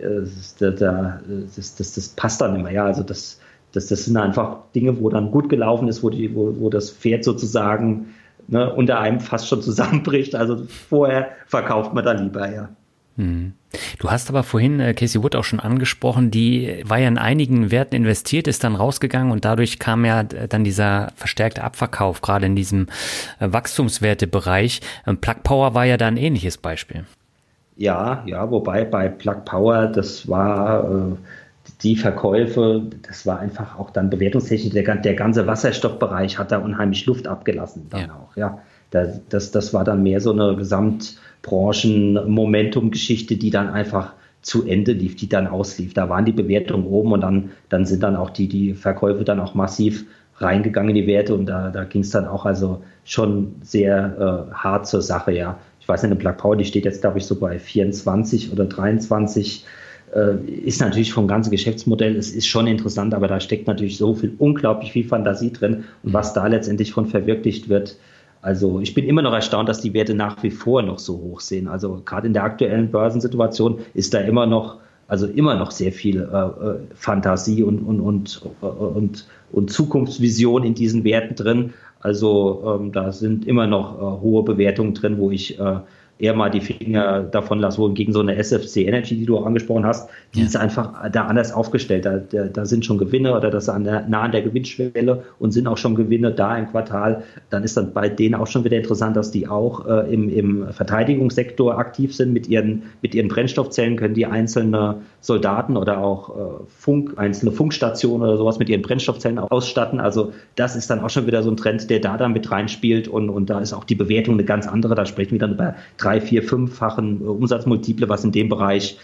das passt dann immer, ja. Also das sind einfach Dinge, wo dann gut gelaufen ist, wo das Pferd sozusagen unter einem fast schon zusammenbricht. Also vorher verkauft man dann lieber, ja. Du hast aber vorhin Casey Wood auch schon angesprochen, die war ja in einigen Werten investiert, ist dann rausgegangen und dadurch kam ja dann dieser verstärkte Abverkauf, gerade in diesem Wachstumswertebereich. Plug Power war ja da ein ähnliches Beispiel. Ja, wobei bei Plug Power, das war die Verkäufe, das war einfach auch dann bewertungstechnisch, der ganze Wasserstoffbereich hat da unheimlich Luft abgelassen dann auch, ja. Das war dann mehr so eine Gesamtbranchen-Momentum-Geschichte, die dann einfach zu Ende lief, die dann auslief. Da waren die Bewertungen oben und dann sind dann auch die Verkäufe dann auch massiv reingegangen in die Werte und da ging es dann auch also schon sehr hart zur Sache, ja. Ich weiß nicht, eine Plug Power, die steht jetzt, glaube ich, so bei 24 oder 23, ist natürlich vom ganzen Geschäftsmodell, es ist schon interessant, aber da steckt natürlich unglaublich viel Fantasie drin und was da letztendlich von verwirklicht wird, Also ich bin immer noch erstaunt, dass die Werte nach wie vor noch so hoch sind. Also gerade in der aktuellen Börsensituation ist da immer noch sehr viel Fantasie und Zukunftsvision in diesen Werten drin. Also da sind immer noch hohe Bewertungen drin, wo ich eher mal die Finger davon lasse, wohingegen so eine SFC Energy, die du auch angesprochen hast, die ist einfach da anders aufgestellt. Da sind schon Gewinne oder das ist nah an der Gewinnschwelle und sind auch schon Gewinne da im Quartal. Dann ist dann bei denen auch schon wieder interessant, dass die auch im Verteidigungssektor aktiv sind mit ihren Brennstoffzellen, können die einzelne Soldaten oder auch einzelne Funkstationen oder sowas mit ihren Brennstoffzellen ausstatten. Also das ist dann auch schon wieder so ein Trend, der da mit reinspielt und da ist auch die Bewertung eine ganz andere. Da sprechen wir dann über 3-, 4-, 5-fachen Umsatzmultiple, was in dem Bereich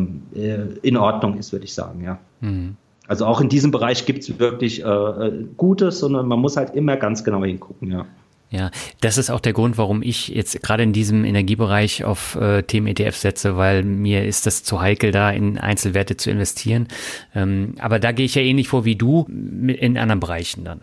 in Ordnung ist, würde ich sagen, ja. Mhm. Also auch in diesem Bereich gibt es wirklich Gutes, sondern man muss halt immer ganz genau hingucken, ja. Ja, das ist auch der Grund, warum ich jetzt gerade in diesem Energiebereich auf Themen ETF setze, weil mir ist das zu heikel, da in Einzelwerte zu investieren. Aber da gehe ich ja ähnlich vor wie du in anderen Bereichen dann.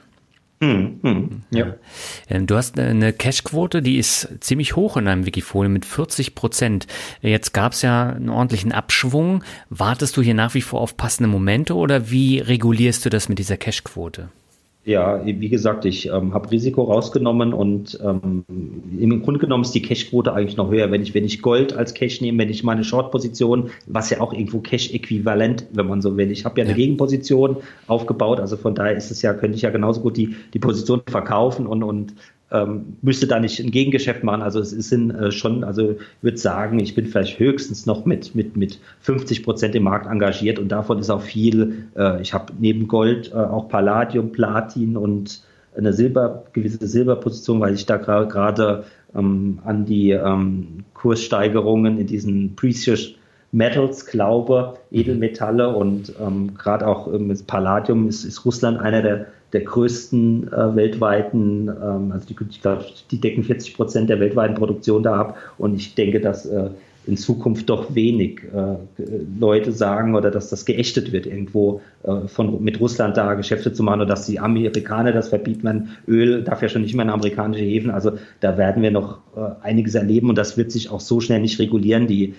Ja. Du hast eine Cashquote, die ist ziemlich hoch in deinem Wikifolio mit 40%. Jetzt gab es ja einen ordentlichen Abschwung. Wartest du hier nach wie vor auf passende Momente oder wie regulierst du das mit dieser Cashquote? Ja, wie gesagt, ich habe Risiko rausgenommen und im Grunde genommen ist die Cash-Quote eigentlich noch höher. Wenn ich Gold als Cash nehme, wenn ich meine Short-Position, was ja auch irgendwo Cash-äquivalent, wenn man so will. Ich habe ja eine Gegenposition aufgebaut, also von daher könnte ich ja genauso gut die Position verkaufen und müsste da nicht ein Gegengeschäft machen. Also es sind schon, also ich würde sagen, ich bin vielleicht höchstens noch mit 50% im Markt engagiert und davon ist auch viel, ich habe neben Gold auch Palladium, Platin und eine gewisse Silberposition, weil ich da gerade an die Kurssteigerungen in diesen Precious Metals glaube, Edelmetalle und gerade auch mit Palladium ist Russland einer der größten weltweiten, also ich glaube, die decken 40% der weltweiten Produktion da ab und ich denke, dass in Zukunft doch wenig Leute sagen oder dass das geächtet wird, irgendwo mit Russland da Geschäfte zu machen oder dass die Amerikaner das verbieten. Öl darf ja schon nicht mehr in amerikanische Häfen, also da werden wir noch einiges erleben und das wird sich auch so schnell nicht regulieren. Die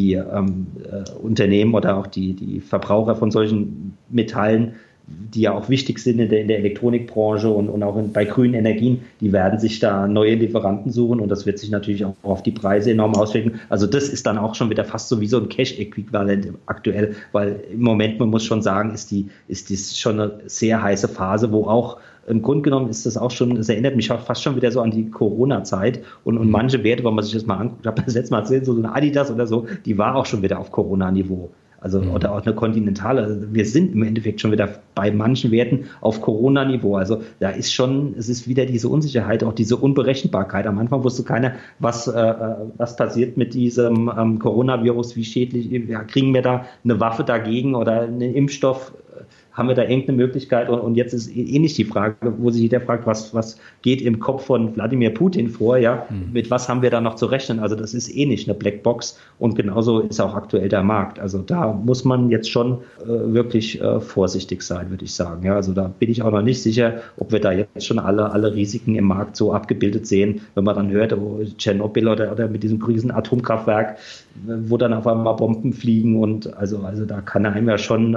Unternehmen oder auch die Verbraucher von solchen Metallen, die ja auch wichtig sind in der Elektronikbranche und auch bei grünen Energien, die werden sich da neue Lieferanten suchen und das wird sich natürlich auch auf die Preise enorm auswirken. Also das ist dann auch schon wieder fast so wie so ein Cash-Äquivalent aktuell, weil im Moment, man muss schon sagen, ist die schon eine sehr heiße Phase, wo auch im Grunde genommen ist das auch schon, es erinnert mich auch fast schon wieder so an die Corona-Zeit und manche Werte, wenn man sich das mal anguckt, ich habe das letzte Mal erzählt, so eine Adidas oder so, die war auch schon wieder auf Corona-Niveau. Also, oder auch eine Continentale. Also wir sind im Endeffekt schon wieder bei manchen Werten auf Corona-Niveau. Also, da ist schon, es ist wieder diese Unsicherheit, auch diese Unberechenbarkeit. Am Anfang wusste keiner, was passiert mit diesem Coronavirus, wie schädlich, kriegen wir da eine Waffe dagegen oder einen Impfstoff? Haben wir da irgendeine Möglichkeit? Und jetzt ist ähnlich die Frage, wo sich jeder fragt, was geht im Kopf von Wladimir Putin vor? Ja, mit was haben wir da noch zu rechnen? Also das ist nicht eine Blackbox und genauso ist auch aktuell der Markt. Also da muss man jetzt schon wirklich vorsichtig sein, würde ich sagen. Ja, also da bin ich auch noch nicht sicher, ob wir da jetzt schon alle Risiken im Markt so abgebildet sehen, wenn man dann hört, Tschernobyl oder mit diesem riesen Atomkraftwerk, wo dann auf einmal Bomben fliegen und also da kann einem ja schon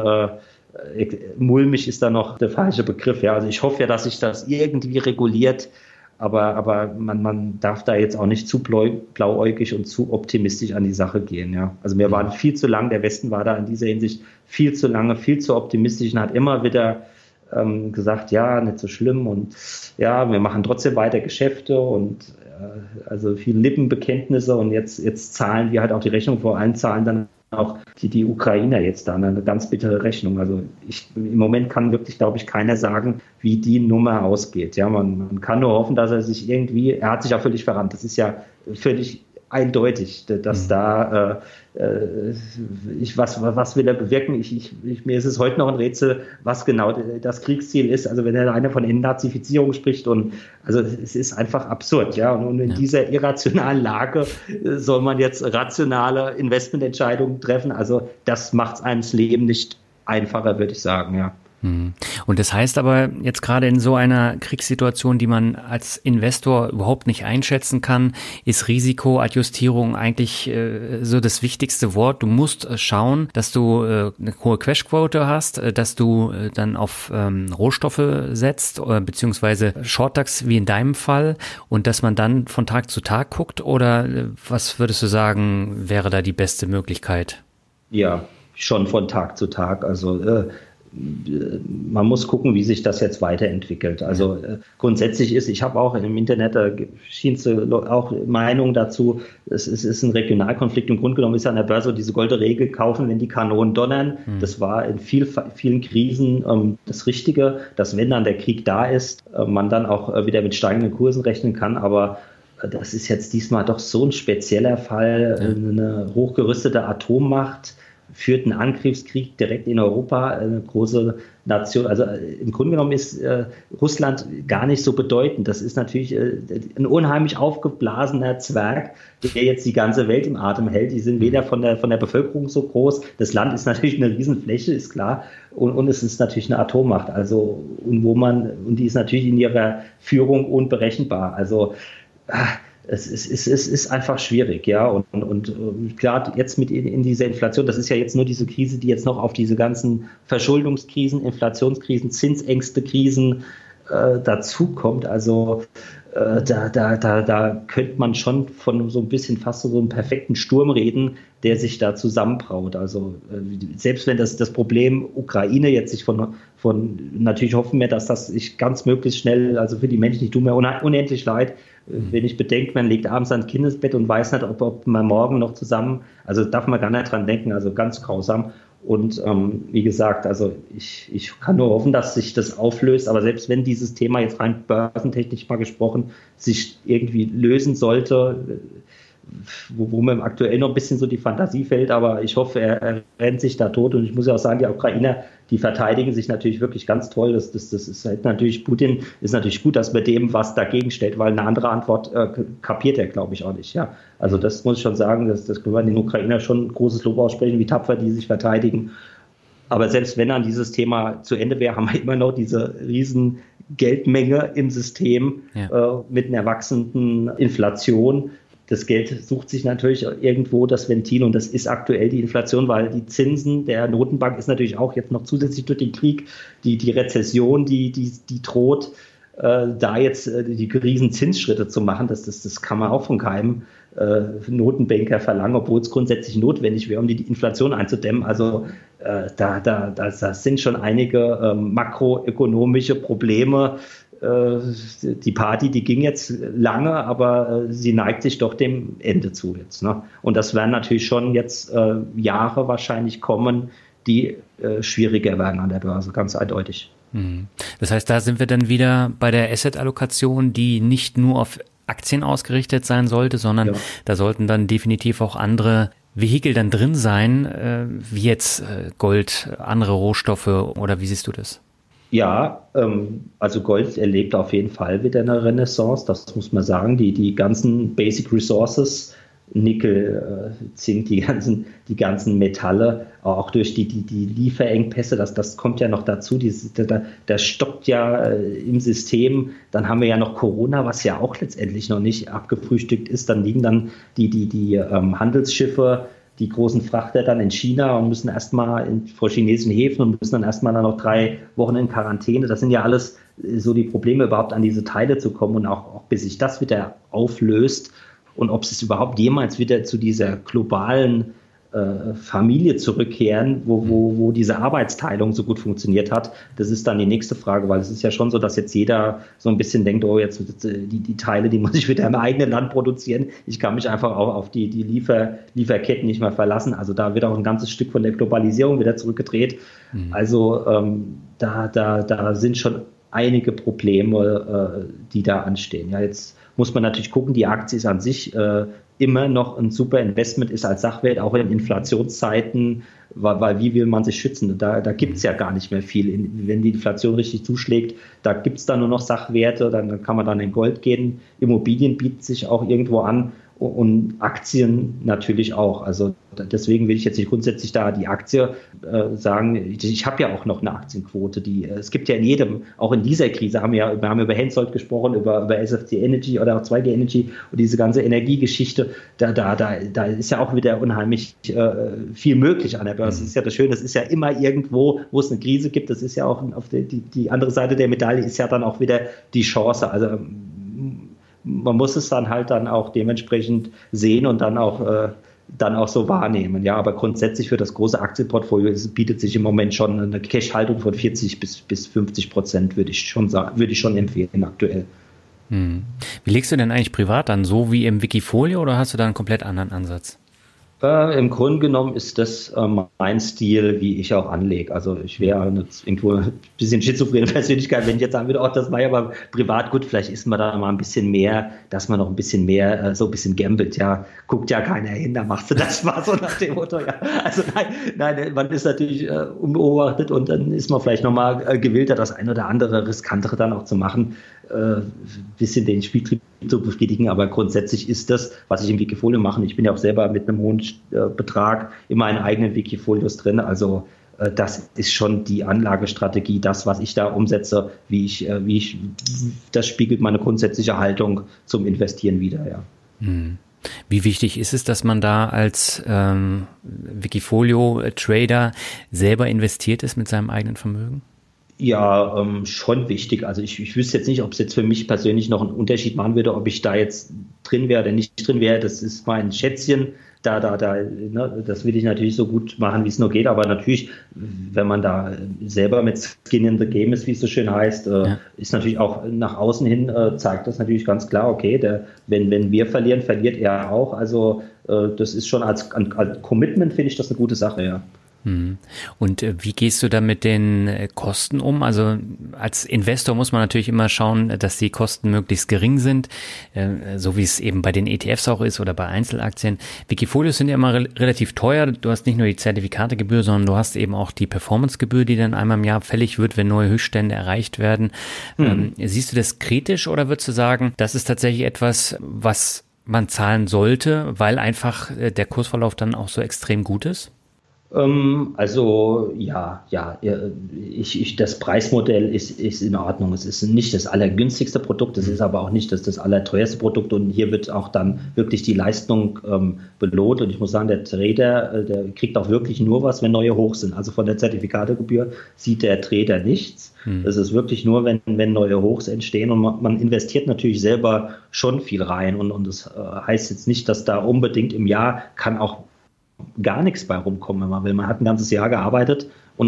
mulmig ist da noch der falsche Begriff. Ja. Also ich hoffe ja, dass sich das irgendwie reguliert, aber man darf da jetzt auch nicht zu blauäugig und zu optimistisch an die Sache gehen. Ja. Also wir waren viel zu lang, der Westen war da in dieser Hinsicht viel zu lange, viel zu optimistisch und hat immer wieder gesagt, ja, nicht so schlimm und ja, wir machen trotzdem weiter Geschäfte und also viele Lippenbekenntnisse und jetzt zahlen wir halt auch die Rechnung, vor allem zahlen dann auch die Ukrainer jetzt da eine ganz bittere Rechnung. Also im Moment kann wirklich, glaube ich, keiner sagen, wie die Nummer ausgeht. Ja, man kann nur hoffen, dass er hat sich ja völlig verrannt. Das ist ja völlig eindeutig, dass da was will er bewirken? Mir ist es heute noch ein Rätsel, was genau das Kriegsziel ist. Also wenn einer von Entnazifizierung spricht und also es ist einfach absurd, ja. Und in dieser irrationalen Lage soll man jetzt rationale Investmententscheidungen treffen. Also das macht einem das Leben nicht einfacher, würde ich sagen, ja. Und das heißt aber jetzt gerade in so einer Kriegssituation, die man als Investor überhaupt nicht einschätzen kann, ist Risikoadjustierung eigentlich so das wichtigste Wort. Du musst schauen, dass du eine hohe Cashquote hast, dass du dann auf Rohstoffe setzt, beziehungsweise Short-Ducks wie in deinem Fall, und dass man dann von Tag zu Tag guckt, oder was würdest du sagen, wäre da die beste Möglichkeit? Ja, schon von Tag zu Tag. Also man muss gucken, wie sich das jetzt weiterentwickelt. Also grundsätzlich ich habe auch im Internet, da verschiedenste auch Meinungen dazu, es ist ein Regionalkonflikt. Im Grunde genommen ist ja an der Börse diese goldene Regel, kaufen, wenn die Kanonen donnern. Das war in vielen Krisen das Richtige, dass wenn dann der Krieg da ist, man dann auch wieder mit steigenden Kursen rechnen kann. Aber das ist jetzt diesmal doch so ein spezieller Fall, eine hochgerüstete Atommacht führt einen Angriffskrieg direkt in Europa, eine große Nation. Also im Grunde genommen ist Russland gar nicht so bedeutend. Das ist natürlich ein unheimlich aufgeblasener Zwerg, der jetzt die ganze Welt im Atem hält. Die sind weder von der Bevölkerung so groß. Das Land ist natürlich eine Riesenfläche, ist klar. Und es ist natürlich eine Atommacht. Also, und die ist natürlich in ihrer Führung unberechenbar. Also, es ist einfach schwierig, ja, und klar, jetzt mit in dieser Inflation, das ist ja jetzt nur diese Krise, die jetzt noch auf diese ganzen Verschuldungskrisen, Inflationskrisen, Zinsängste Krisen dazukommt. Also da könnte man schon von so ein bisschen fast so einem perfekten Sturm reden, der sich da zusammenbraut. Also selbst wenn das Problem Ukraine jetzt sich natürlich hoffen wir, dass das sich ganz möglichst schnell, also für die Menschen, die tun mir unendlich leid, wenn ich bedenke, man legt abends ans Kindesbett und weiß nicht, ob man morgen noch zusammen, also darf man gar nicht dran denken, also ganz grausam. Und wie gesagt, also ich kann nur hoffen, dass sich das auflöst, aber selbst wenn dieses Thema jetzt rein börsentechnisch mal gesprochen sich irgendwie lösen sollte, wo mir aktuell noch ein bisschen so die Fantasie fällt, aber ich hoffe, er rennt sich da tot. Und ich muss ja auch sagen, die Ukrainer, die verteidigen sich natürlich wirklich ganz toll. Das ist halt natürlich, Putin ist natürlich gut, dass man dem was dagegen stellt, weil eine andere Antwort kapiert er, glaube ich, auch nicht. Ja, also das muss ich schon sagen, das können wir den Ukrainer schon ein großes Lob aussprechen, wie tapfer die sich verteidigen. Aber selbst wenn dann dieses Thema zu Ende wäre, haben wir immer noch diese riesen Geldmenge im System mit einer wachsenden Inflation. Das Geld sucht sich natürlich irgendwo das Ventil, und das ist aktuell die Inflation, weil die Zinsen der Notenbank ist natürlich auch jetzt noch zusätzlich durch den Krieg, die Rezession, die droht, da jetzt die riesen Zinsschritte zu machen, das kann man auch von keinem Notenbanker verlangen, obwohl es grundsätzlich notwendig wäre, um die Inflation einzudämmen. Also da sind schon einige makroökonomische Probleme. Die Party, die ging jetzt lange, aber sie neigt sich doch dem Ende zu jetzt. Ne? Und das werden natürlich schon jetzt Jahre wahrscheinlich kommen, die schwieriger werden an der Börse, ganz eindeutig. Das heißt, da sind wir dann wieder bei der Asset-Allokation, die nicht nur auf Aktien ausgerichtet sein sollte, sondern da sollten dann definitiv auch andere Vehikel dann drin sein, wie jetzt Gold, andere Rohstoffe, oder wie siehst du das? Ja, also Gold erlebt auf jeden Fall wieder eine Renaissance, das muss man sagen. Die ganzen Basic Resources, Nickel, Zink, die ganzen Metalle, auch durch die Lieferengpässe, das kommt ja noch dazu. Da stockt ja im System. Dann haben wir ja noch Corona, was ja auch letztendlich noch nicht abgefrühstückt ist. Dann liegen dann die Handelsschiffe, die großen Frachter dann in China und müssen erstmal vor chinesischen Häfen und müssen dann erstmal dann noch 3 Wochen in Quarantäne. Das sind ja alles so die Probleme, überhaupt an diese Teile zu kommen, und auch bis sich das wieder auflöst und ob es überhaupt jemals wieder zu dieser globalen Familie zurückkehren, wo diese Arbeitsteilung so gut funktioniert hat. Das ist dann die nächste Frage, weil es ist ja schon so, dass jetzt jeder so ein bisschen denkt, oh, jetzt die Teile, die muss ich wieder im eigenen Land produzieren. Ich kann mich einfach auch auf die Lieferketten nicht mehr verlassen. Also da wird auch ein ganzes Stück von der Globalisierung wieder zurückgedreht. Also da sind schon einige Probleme, die da anstehen. Ja, jetzt muss man natürlich gucken, die Aktie ist an sich immer noch ein super Investment, ist als Sachwert, auch in Inflationszeiten, weil wie will man sich schützen? Da gibt es ja gar nicht mehr viel. Wenn die Inflation richtig zuschlägt, da gibt es dann nur noch Sachwerte, dann kann man dann in Gold gehen. Immobilien bieten sich auch irgendwo an, und Aktien natürlich auch. Also deswegen will ich jetzt nicht grundsätzlich da die Aktie sagen. Ich habe ja auch noch eine Aktienquote. Es gibt ja in jedem, auch in dieser Krise, wir haben über Hensoldt gesprochen, über SFC Energy oder auch 2G Energy und diese ganze Energiegeschichte. Da ist ja auch wieder unheimlich viel möglich an der Börse. Das ist ja das Schöne, es ist ja immer irgendwo, wo es eine Krise gibt. Das ist ja auch auf die andere Seite der Medaille ist ja dann auch wieder die Chance. Also man muss es dann halt dann auch dementsprechend sehen und dann auch so wahrnehmen. Ja, aber grundsätzlich für das große Aktienportfolio bietet sich im Moment schon eine Cash-Haltung von 40 bis 50%, würde ich schon empfehlen aktuell. Wie legst du denn eigentlich privat an? So wie im Wikifolio oder hast du da einen komplett anderen Ansatz? Im Grunde genommen ist das mein Stil, wie ich auch anlege. Also ich wäre irgendwo ein bisschen schizophrene Persönlichkeit, wenn ich jetzt sagen würde, das war ja aber privat gut, vielleicht ist man da mal ein bisschen mehr, dass man noch ein bisschen mehr, so ein bisschen gambelt, ja, guckt ja keiner hin, da machst du das mal so nach dem Motto, ja. Also nein, man ist natürlich unbeobachtet und dann ist man vielleicht nochmal gewillter, das ein oder andere Riskantere dann auch zu machen, bisschen den Spieltrieb zu befriedigen, aber grundsätzlich ist das, was ich im Wikifolio mache, ich bin ja auch selber mit einem hohen Betrag in meinen eigenen Wikifolios drin, also das ist schon die Anlagestrategie, das, was ich da umsetze, wie ich das spiegelt meine grundsätzliche Haltung zum Investieren wider, ja. Wie wichtig ist es, dass man da als Wikifolio-Trader selber investiert ist mit seinem eigenen Vermögen? Ja, schon wichtig. Also ich wüsste jetzt nicht, ob es jetzt für mich persönlich noch einen Unterschied machen würde, ob ich da jetzt drin wäre oder nicht drin wäre. Das ist mein Schätzchen. Das will ich natürlich so gut machen, wie es nur geht. Aber natürlich, wenn man da selber mit Skin in the Game ist, wie es so schön heißt, ist natürlich auch nach außen hin, zeigt das natürlich ganz klar, okay, wenn wir verlieren, verliert er auch. Also das ist schon als Commitment, finde ich das eine gute Sache, ja. Und wie gehst du da mit den Kosten um? Also als Investor muss man natürlich immer schauen, dass die Kosten möglichst gering sind, so wie es eben bei den ETFs auch ist oder bei Einzelaktien. Wikifolios sind ja immer relativ teuer. Du hast nicht nur die Zertifikategebühr, sondern du hast eben auch die Performancegebühr, die dann einmal im Jahr fällig wird, wenn neue Höchststände erreicht werden. Siehst du das kritisch oder würdest du sagen, das ist tatsächlich etwas, was man zahlen sollte, weil einfach der Kursverlauf dann auch so extrem gut ist? Also das Preismodell ist in Ordnung. Es ist nicht das allergünstigste Produkt, es ist aber auch nicht das allerteuerste Produkt und hier wird auch dann wirklich die Leistung belohnt und ich muss sagen, der Trader, der kriegt auch wirklich nur was, wenn neue hoch sind. Also von der Zertifikategebühr sieht der Trader nichts. Es ist wirklich nur, wenn neue Hochs entstehen und man investiert natürlich selber schon viel rein und das heißt jetzt nicht, dass da unbedingt im Jahr kann auch gar nichts bei rumkommen, wenn man will. Man hat ein ganzes Jahr gearbeitet und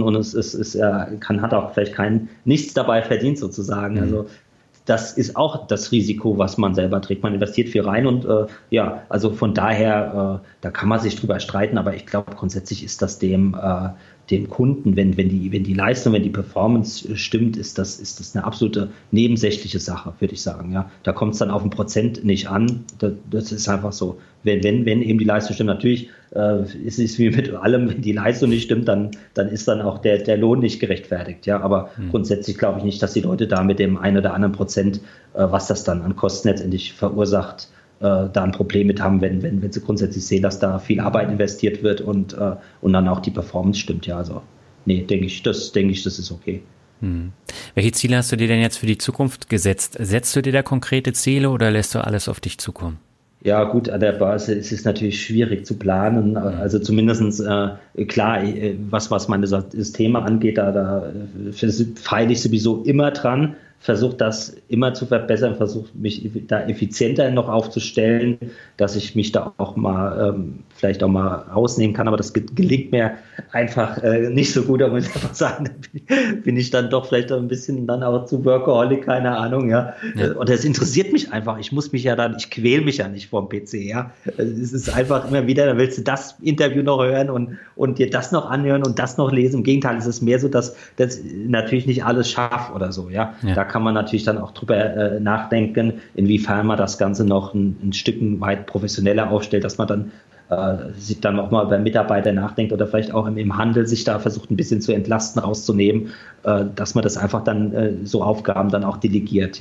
hat auch vielleicht nichts dabei verdient sozusagen. Also das ist auch das Risiko, was man selber trägt. Man investiert viel rein und also von daher, da kann man sich drüber streiten, aber ich glaube, grundsätzlich ist das dem Kunden, wenn die Leistung, wenn die Performance stimmt, ist das eine absolute nebensächliche Sache, würde ich sagen. Ja, da kommt es dann auf 1% nicht an. Das ist einfach so. Wenn eben die Leistung stimmt, natürlich ist es wie mit allem, wenn die Leistung nicht stimmt, dann ist dann auch der Lohn nicht gerechtfertigt. Ja, aber grundsätzlich glaube ich nicht, dass die Leute da mit dem 1 oder anderen Prozent, was das dann an Kosten letztendlich verursacht, da ein Problem mit haben, wenn sie grundsätzlich sehen, dass da viel Arbeit investiert wird und dann auch die Performance stimmt. Ja, also denke ich, das ist okay. Welche Ziele hast du dir denn jetzt für die Zukunft gesetzt? Setzt du dir da konkrete Ziele oder lässt du alles auf dich zukommen? Ja gut, an der Basis ist es natürlich schwierig zu planen, also zumindest klar, was meine Systeme angeht, da feile ich sowieso immer dran, versuche das immer zu verbessern, versuche mich da effizienter noch aufzustellen, dass ich mich da auch mal vielleicht auch mal rausnehmen kann, aber das gelingt mir einfach nicht so gut, da muss ich einfach sagen, bin ich dann doch vielleicht ein bisschen dann auch zu Workaholic, keine Ahnung, ja. Und das interessiert mich einfach, ich quäle mich ja nicht vorm PC, ja. Es ist einfach immer wieder, da willst du das Interview noch hören und dir das noch anhören und das noch lesen, im Gegenteil, es ist mehr so, dass das natürlich nicht alles schafft oder so, ja. Da kann man natürlich dann auch drüber nachdenken, inwiefern man das Ganze noch ein Stück weit professioneller aufstellt, dass man dann sich dann auch mal über Mitarbeiter nachdenkt oder vielleicht auch im Handel sich da versucht ein bisschen zu entlasten, rauszunehmen, dass man das einfach dann so Aufgaben dann auch delegiert, ja.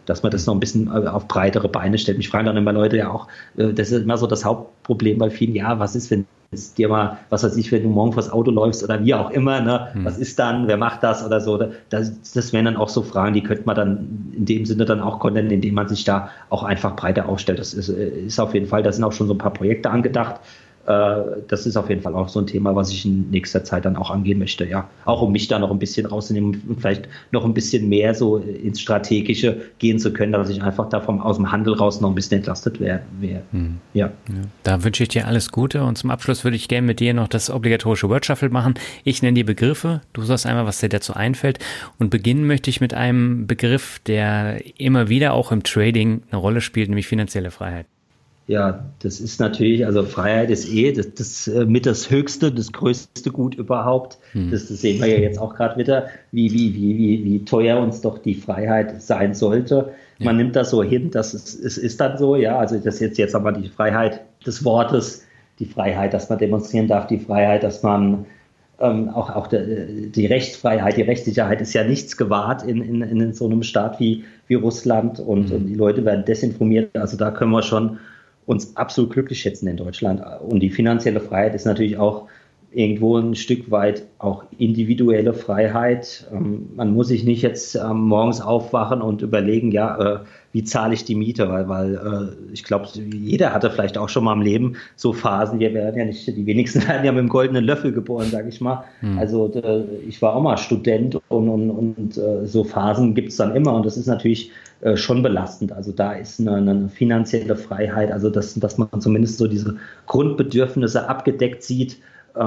dass man das noch ein bisschen auf breitere Beine stellt. Mich fragen dann immer Leute ja auch, das ist immer so das Hauptproblem bei vielen, ja, was ist, wenn es dir mal, was weiß ich, wenn du morgen vors Auto läufst oder wie auch immer, ne, was ist dann, wer macht das oder so, das wären dann auch so Fragen, die könnte man dann in dem Sinne dann auch kontern, indem man sich da auch einfach breiter aufstellt. Das ist auf jeden Fall, da sind auch schon so ein paar Projekte angedacht. Das ist auf jeden Fall auch so ein Thema, was ich in nächster Zeit dann auch angehen möchte, ja. Auch um mich da noch ein bisschen rauszunehmen und vielleicht noch ein bisschen mehr so ins Strategische gehen zu können, dass ich einfach da aus dem Handel raus noch ein bisschen entlastet wäre. Ja. Da wünsche ich dir alles Gute und zum Abschluss würde ich gerne mit dir noch das obligatorische Word Shuffle machen. Ich nenne die Begriffe, du sagst einmal, was dir dazu einfällt und beginnen möchte ich mit einem Begriff, der immer wieder auch im Trading eine Rolle spielt, nämlich finanzielle Freiheit. Ja, das ist natürlich, also Freiheit ist das mit das höchste, das größte Gut überhaupt. Das sehen wir ja jetzt auch gerade wieder, wie teuer uns doch die Freiheit sein sollte. Ja. Man nimmt das so hin, dass es ist dann so, ja, also das jetzt aber die Freiheit des Wortes, die Freiheit, dass man demonstrieren darf, die Freiheit, dass man auch die Rechtsfreiheit, die Rechtssicherheit ist ja nichts gewahrt in so einem Staat wie Russland und die Leute werden desinformiert. Also da können wir schon uns absolut glücklich schätzen in Deutschland. Und die finanzielle Freiheit ist natürlich auch irgendwo ein Stück weit auch individuelle Freiheit. Man muss sich nicht jetzt morgens aufwachen und überlegen, wie zahle ich die Miete, weil ich glaube, jeder hatte vielleicht auch schon mal im Leben so Phasen, die wenigsten werden ja mit dem goldenen Löffel geboren, sage ich mal. Also ich war auch mal Student und so Phasen gibt es dann immer und das ist natürlich schon belastend. Also da ist eine finanzielle Freiheit, also dass man zumindest so diese Grundbedürfnisse abgedeckt sieht,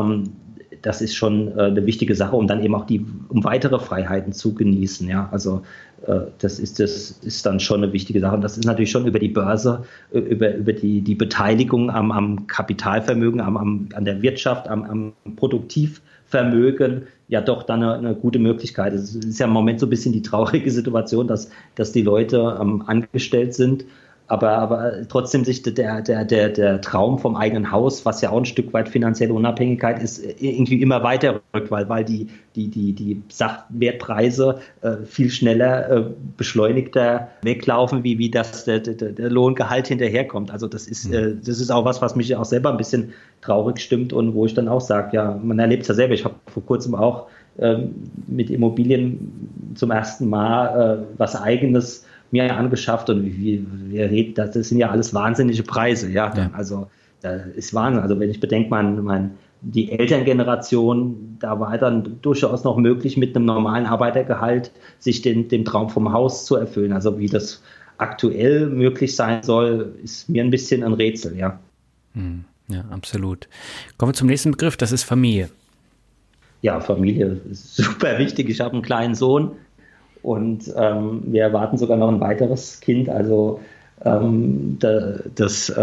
das ist schon eine wichtige Sache, um dann eben auch um weitere Freiheiten zu genießen. Ja, also das ist dann schon eine wichtige Sache. Und das ist natürlich schon über die Börse, über die Beteiligung am Kapitalvermögen, an der Wirtschaft, am Produktivvermögen, ja doch dann eine gute Möglichkeit. Es ist ja im Moment so ein bisschen die traurige Situation, dass die Leute angestellt sind, aber trotzdem sich der Traum vom eigenen Haus, was ja auch ein Stück weit finanzielle Unabhängigkeit ist, irgendwie immer weiter rückt, weil die Sachwertpreise viel schneller beschleunigter weglaufen, wie das der Lohngehalt hinterherkommt. Also das ist auch was mich auch selber ein bisschen traurig stimmt und wo ich dann auch sage, ja, man erlebt es ja selber. Ich habe vor kurzem auch mit Immobilien zum ersten Mal was Eigenes mir angeschafft und wir reden, das sind ja alles wahnsinnige Preise, ja. Also das ist Wahnsinn. Also wenn ich bedenke, die Elterngeneration, da war dann durchaus noch möglich, mit einem normalen Arbeitergehalt sich den Traum vom Haus zu erfüllen. Also wie das aktuell möglich sein soll, ist mir ein bisschen ein Rätsel, ja. Ja, absolut. Kommen wir zum nächsten Begriff, das ist Familie. Ja, Familie ist super wichtig. Ich habe einen kleinen Sohn. Und wir erwarten sogar noch ein weiteres Kind. Also das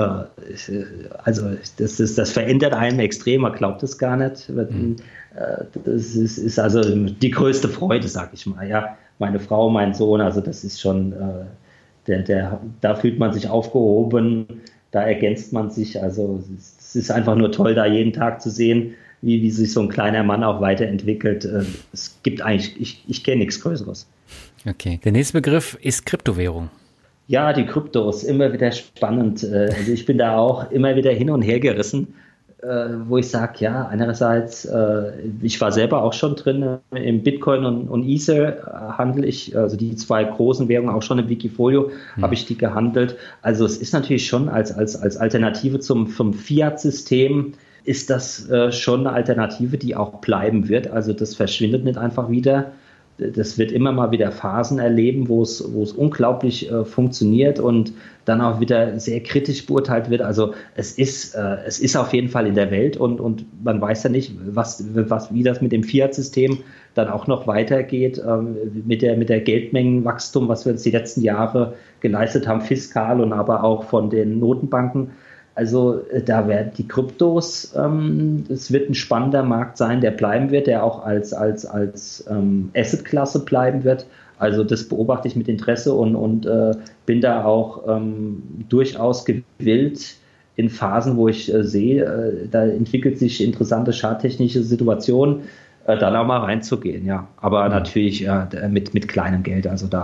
verändert einen extrem. Man glaubt es gar nicht. Das ist also die größte Freude, sag ich mal. Ja, meine Frau, mein Sohn. Also das ist schon da fühlt man sich aufgehoben. Da ergänzt man sich. Also es ist einfach nur toll, da jeden Tag zu sehen, wie sich so ein kleiner Mann auch weiterentwickelt. Es gibt eigentlich, ich kenne nichts Größeres. Okay. Der nächste Begriff ist Kryptowährung. Ja, die Kryptos, immer wieder spannend. Also ich bin da auch immer wieder hin und her gerissen, wo ich sage, ja, einerseits, ich war selber auch schon drin im Bitcoin und Ether handle ich, also die zwei großen Währungen, auch schon im Wikifolio habe ich die gehandelt. Also es ist natürlich schon als Alternative zum Fiat-System ist das schon eine Alternative, die auch bleiben wird. Also das verschwindet nicht einfach wieder. Das wird immer mal wieder Phasen erleben, wo es unglaublich funktioniert und dann auch wieder sehr kritisch beurteilt wird. Also es ist auf jeden Fall in der Welt und man weiß ja nicht, wie das mit dem Fiat-System dann auch noch weitergeht, mit der Geldmengenwachstum, was wir uns die letzten Jahre geleistet haben, fiskal und aber auch von den Notenbanken. Also da werden die Kryptos, es wird ein spannender Markt sein, der bleiben wird, der auch als Asset-Klasse bleiben wird. Also das beobachte ich mit Interesse und bin da auch durchaus gewillt in Phasen, wo ich sehe, da entwickelt sich interessante charttechnische Situationen, dann auch mal reinzugehen. Ja, aber natürlich mit kleinem Geld. Also da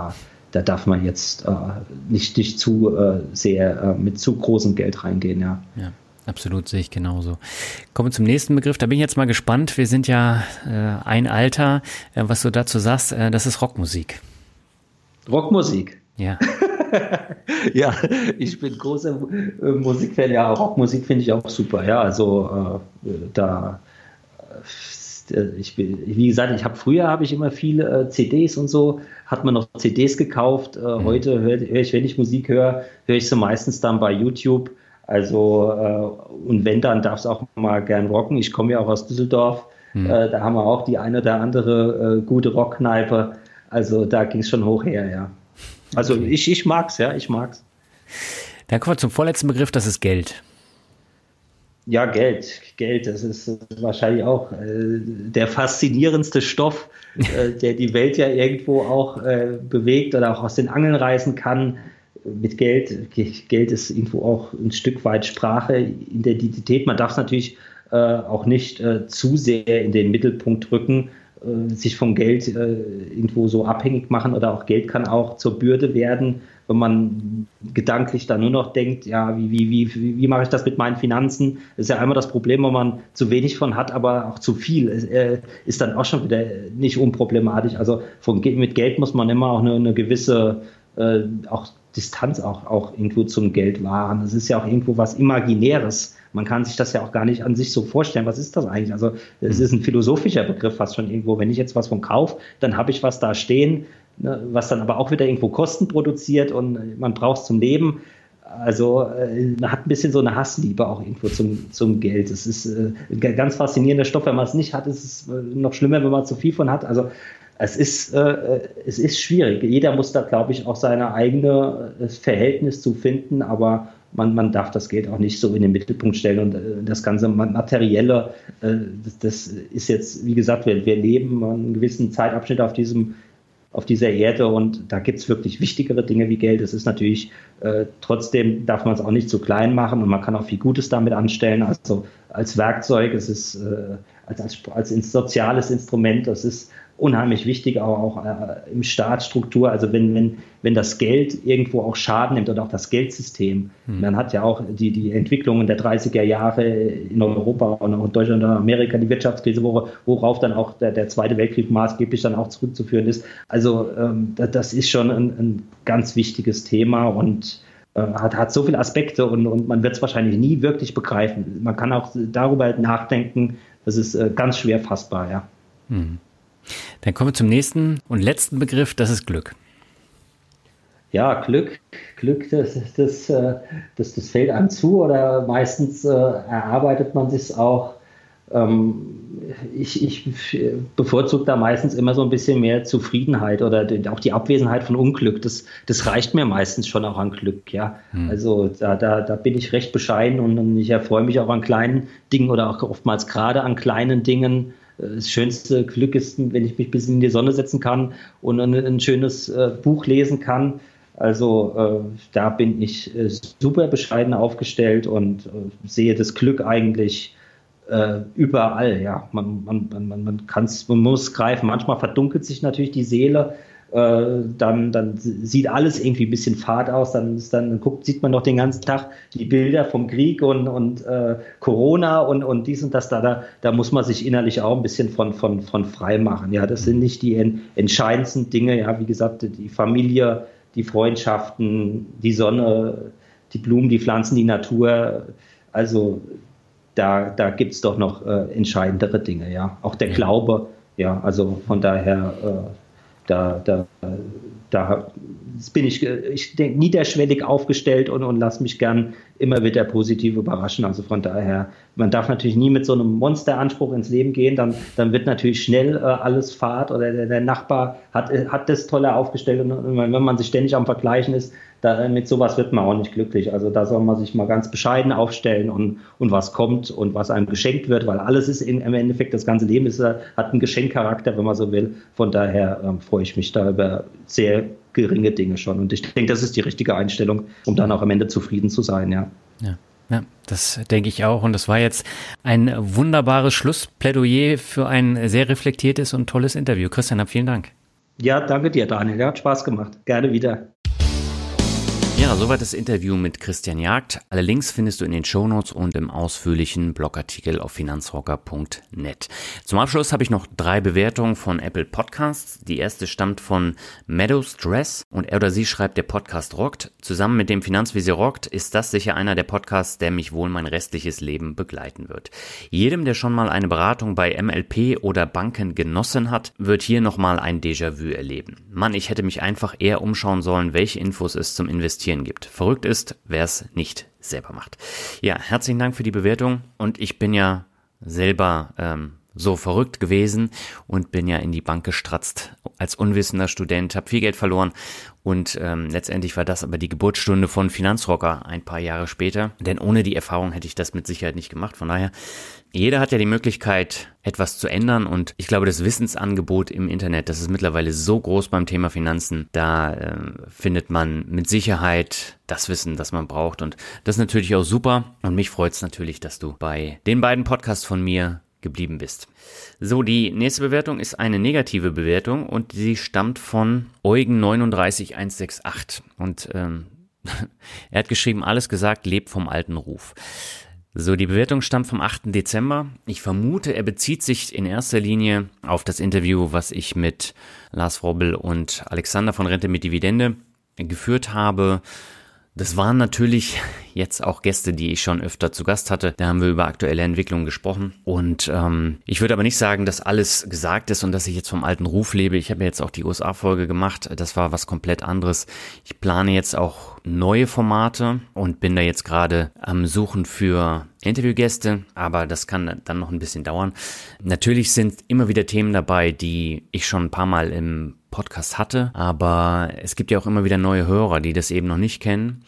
da darf man jetzt nicht zu sehr mit zu großem Geld reingehen, ja. Ja. Absolut, sehe ich genauso. Kommen wir zum nächsten Begriff. Da bin ich jetzt mal gespannt. Wir sind ja ein Alter, was du dazu sagst, das ist Rockmusik. Rockmusik? Ja. Ja, ich bin großer Musikfan. Ja, Rockmusik finde ich auch super. Ja, also wie gesagt, früher habe ich immer viele CDs und so, hat man noch CDs gekauft. Heute höre ich, wenn ich Musik höre ich sie meistens dann bei YouTube. Also, und wenn, dann darf es auch mal gern rocken. Ich komme ja auch aus Düsseldorf. Da haben wir auch die eine oder andere gute Rockkneipe. Also, da ging es schon hoch her, ja. Also, okay. Ich mag's, ja, ich mag's. Dann kommen wir zum vorletzten Begriff, das ist Geld. Ja, Geld, das ist wahrscheinlich auch der faszinierendste Stoff, der die Welt ja irgendwo auch bewegt oder auch aus den Angeln reißen kann. Mit Geld ist irgendwo auch ein Stück weit Sprache, Identität. Man darf es natürlich auch nicht zu sehr in den Mittelpunkt rücken, sich vom Geld irgendwo so abhängig machen, oder auch Geld kann auch zur Bürde werden, wenn man gedanklich dann nur noch denkt, ja, wie mache ich das mit meinen Finanzen? Das ist ja einmal das Problem, wenn man zu wenig von hat, aber auch zu viel ist dann auch schon wieder nicht unproblematisch. Also mit Geld muss man immer auch eine gewisse auch Distanz auch irgendwo zum Geld wahren. Das ist ja auch irgendwo was Imaginäres. Man kann sich das ja auch gar nicht an sich so vorstellen. Was ist das eigentlich? Also es ist ein philosophischer Begriff fast schon irgendwo. Wenn ich jetzt was von kaufe, dann habe ich was da stehen, ne, was dann aber auch wieder irgendwo Kosten produziert und man braucht es zum Leben. Also man hat ein bisschen so eine Hassliebe auch irgendwo zum Geld. Es ist ein ganz faszinierender Stoff. Wenn man es nicht hat, ist es noch schlimmer, wenn man zu viel von hat. Also es ist schwierig. Jeder muss da, glaube ich, auch seine eigene Verhältnis zu finden, aber man darf das Geld auch nicht so in den Mittelpunkt stellen. Und das ganze Materielle, das ist jetzt, wie gesagt, wir leben einen gewissen Zeitabschnitt auf dieser Erde, und da gibt es wirklich wichtigere Dinge wie Geld. Es ist natürlich, trotzdem darf man es auch nicht zu klein machen, und man kann auch viel Gutes damit anstellen. Also als Werkzeug, es ist als soziales Instrument, das ist unheimlich wichtig, auch im Staatsstruktur. Also wenn das Geld irgendwo auch Schaden nimmt, oder auch das Geldsystem. Man hat ja auch die Entwicklungen der 30er Jahre in Europa und auch in Deutschland und Amerika, die Wirtschaftskrise, worauf dann auch der Zweite Weltkrieg maßgeblich dann auch zurückzuführen ist. Also das ist schon ein ganz wichtiges Thema und hat so viele Aspekte, und man wird es wahrscheinlich nie wirklich begreifen. Man kann auch darüber nachdenken, das ist ganz schwer fassbar, ja. Dann kommen wir zum nächsten und letzten Begriff, das ist Glück. Ja, Glück, das fällt einem zu, oder meistens erarbeitet man sich auch. Ich bevorzuge da meistens immer so ein bisschen mehr Zufriedenheit oder auch die Abwesenheit von Unglück. Das reicht mir meistens schon auch an Glück, ja. Also da bin ich recht bescheiden, und ich erfreue mich auch an kleinen Dingen oder auch oftmals gerade an kleinen Dingen. Das schönste Glück ist, wenn ich mich ein bisschen in die Sonne setzen kann und ein schönes Buch lesen kann. Also da bin ich super bescheiden aufgestellt und sehe das Glück eigentlich überall. Ja, man muss es greifen. Manchmal verdunkelt sich natürlich die Seele. Dann sieht alles irgendwie ein bisschen fad aus, dann sieht man noch den ganzen Tag die Bilder vom Krieg und Corona und dies und das, da muss man sich innerlich auch ein bisschen von frei machen. Ja, das sind nicht die entscheidendsten Dinge, ja, wie gesagt, die Familie, die Freundschaften, die Sonne, die Blumen, die Pflanzen, die Natur, also da gibt es doch noch entscheidendere Dinge, ja, auch der Glaube, ja, also von daher da bin ich denke, niederschwellig aufgestellt und lasse mich gern immer wieder positiv überraschen. Also von daher, man darf natürlich nie mit so einem Monsteranspruch ins Leben gehen, dann wird natürlich schnell alles fad, oder der Nachbar hat das toller aufgestellt, und wenn man sich ständig am Vergleichen ist, mit sowas wird man auch nicht glücklich. Also da soll man sich mal ganz bescheiden aufstellen und was kommt und was einem geschenkt wird, weil alles ist im Endeffekt, das ganze Leben hat einen Geschenkcharakter, wenn man so will. Von daher freue ich mich da über sehr geringe Dinge schon. Und ich denke, das ist die richtige Einstellung, um dann auch am Ende zufrieden zu sein, ja. Ja, das denke ich auch. Und das war jetzt ein wunderbares Schlussplädoyer für ein sehr reflektiertes und tolles Interview. Christian, vielen Dank. Ja, danke dir, Daniel. Hat Spaß gemacht. Gerne wieder. Ja, soweit das Interview mit Christian Jagd. Alle Links findest du in den Shownotes und im ausführlichen Blogartikel auf finanzrocker.net. Zum Abschluss habe ich noch 3 Bewertungen von Apple Podcasts. Die erste stammt von Meadows Dress und er oder sie schreibt, der Podcast rockt. Zusammen mit dem Finanzvisier rockt ist das sicher einer der Podcasts, der mich wohl mein restliches Leben begleiten wird. Jedem, der schon mal eine Beratung bei MLP oder Banken genossen hat, wird hier nochmal ein Déjà-vu erleben. Mann, ich hätte mich einfach eher umschauen sollen, welche Infos es zum Investieren gibt. Verrückt ist, wer es nicht selber macht. Ja, herzlichen Dank für die Bewertung und ich bin ja selber so verrückt gewesen und bin ja in die Bank gestratzt als unwissender Student, habe viel Geld verloren und letztendlich war das aber die Geburtsstunde von Finanzrocker ein paar Jahre später, denn ohne die Erfahrung hätte ich das mit Sicherheit nicht gemacht. Von daher, jeder hat ja die Möglichkeit, etwas zu ändern und ich glaube, das Wissensangebot im Internet, das ist mittlerweile so groß beim Thema Finanzen, da findet man mit Sicherheit das Wissen, das man braucht und das ist natürlich auch super und mich freut es natürlich, dass du bei den beiden Podcasts von mir geblieben bist. So, die nächste Bewertung ist eine negative Bewertung und sie stammt von Eugen39168 und er hat geschrieben, alles gesagt, lebt vom alten Ruf. So, die Bewertung stammt vom 8. Dezember. Ich vermute, er bezieht sich in erster Linie auf das Interview, was ich mit Lars Frobbel und Alexander von Rente mit Dividende geführt habe. Das waren natürlich jetzt auch Gäste, die ich schon öfter zu Gast hatte. Da haben wir über aktuelle Entwicklungen gesprochen. Und ich würde aber nicht sagen, dass alles gesagt ist und dass ich jetzt vom alten Ruf lebe. Ich habe ja jetzt auch die USA-Folge gemacht. Das war was komplett anderes. Ich plane jetzt auch neue Formate und bin da jetzt gerade am Suchen für Interviewgäste. Aber das kann dann noch ein bisschen dauern. Natürlich sind immer wieder Themen dabei, die ich schon ein paar Mal im Podcast hatte, aber es gibt ja auch immer wieder neue Hörer, die das eben noch nicht kennen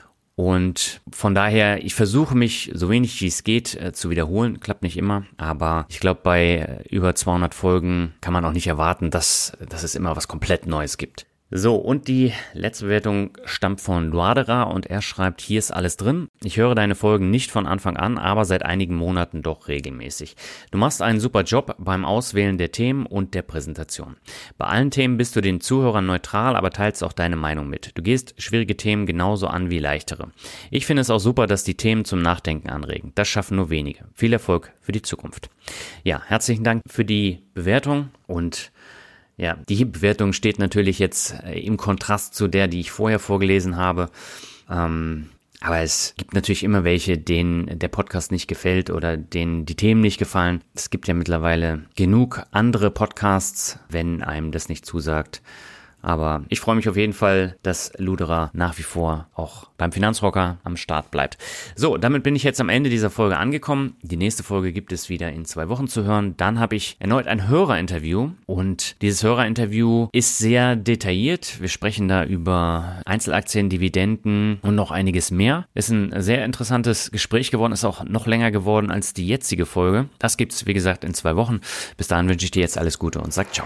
und von daher, ich versuche mich so wenig wie es geht zu wiederholen, klappt nicht immer, aber ich glaube bei über 200 Folgen kann man auch nicht erwarten, dass es immer was komplett Neues gibt. So, und die letzte Bewertung stammt von Luadera und er schreibt, hier ist alles drin. Ich höre deine Folgen nicht von Anfang an, aber seit einigen Monaten doch regelmäßig. Du machst einen super Job beim Auswählen der Themen und der Präsentation. Bei allen Themen bist du den Zuhörern neutral, aber teilst auch deine Meinung mit. Du gehst schwierige Themen genauso an wie leichtere. Ich finde es auch super, dass die Themen zum Nachdenken anregen. Das schaffen nur wenige. Viel Erfolg für die Zukunft. Ja, herzlichen Dank für die Bewertung und ja, die Bewertung steht natürlich jetzt im Kontrast zu der, die ich vorher vorgelesen habe. Aber es gibt natürlich immer welche, denen der Podcast nicht gefällt oder denen die Themen nicht gefallen. Es gibt ja mittlerweile genug andere Podcasts, wenn einem das nicht zusagt. Aber ich freue mich auf jeden Fall, dass Luderer nach wie vor auch beim Finanzrocker am Start bleibt. So, damit bin ich jetzt am Ende dieser Folge angekommen. Die nächste Folge gibt es wieder in 2 Wochen zu hören. Dann habe ich erneut ein Hörerinterview und dieses Hörerinterview ist sehr detailliert. Wir sprechen da über Einzelaktien, Dividenden und noch einiges mehr. Ist ein sehr interessantes Gespräch geworden, ist auch noch länger geworden als die jetzige Folge. Das gibt's, wie gesagt, in 2 Wochen. Bis dahin wünsche ich dir jetzt alles Gute und sag ciao.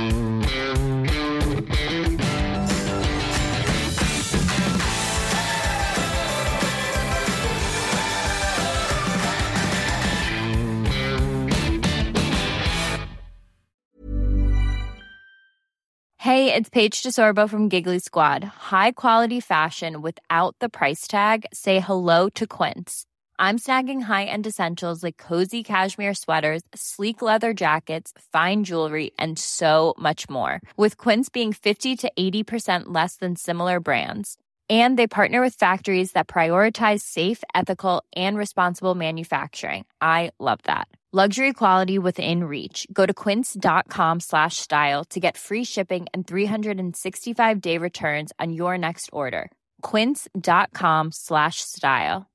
Hey, it's Paige DeSorbo from Giggly Squad. High quality fashion without the price tag. Say hello to Quince. I'm snagging high-end essentials like cozy cashmere sweaters, sleek leather jackets, fine jewelry, and so much more. With Quince being 50 to 80% less than similar brands. And they partner with factories that prioritize safe, ethical, and responsible manufacturing. I love that. Luxury quality within reach. Go to quince.com/style to get free shipping and 365-day returns on your next order. Quince.com/style.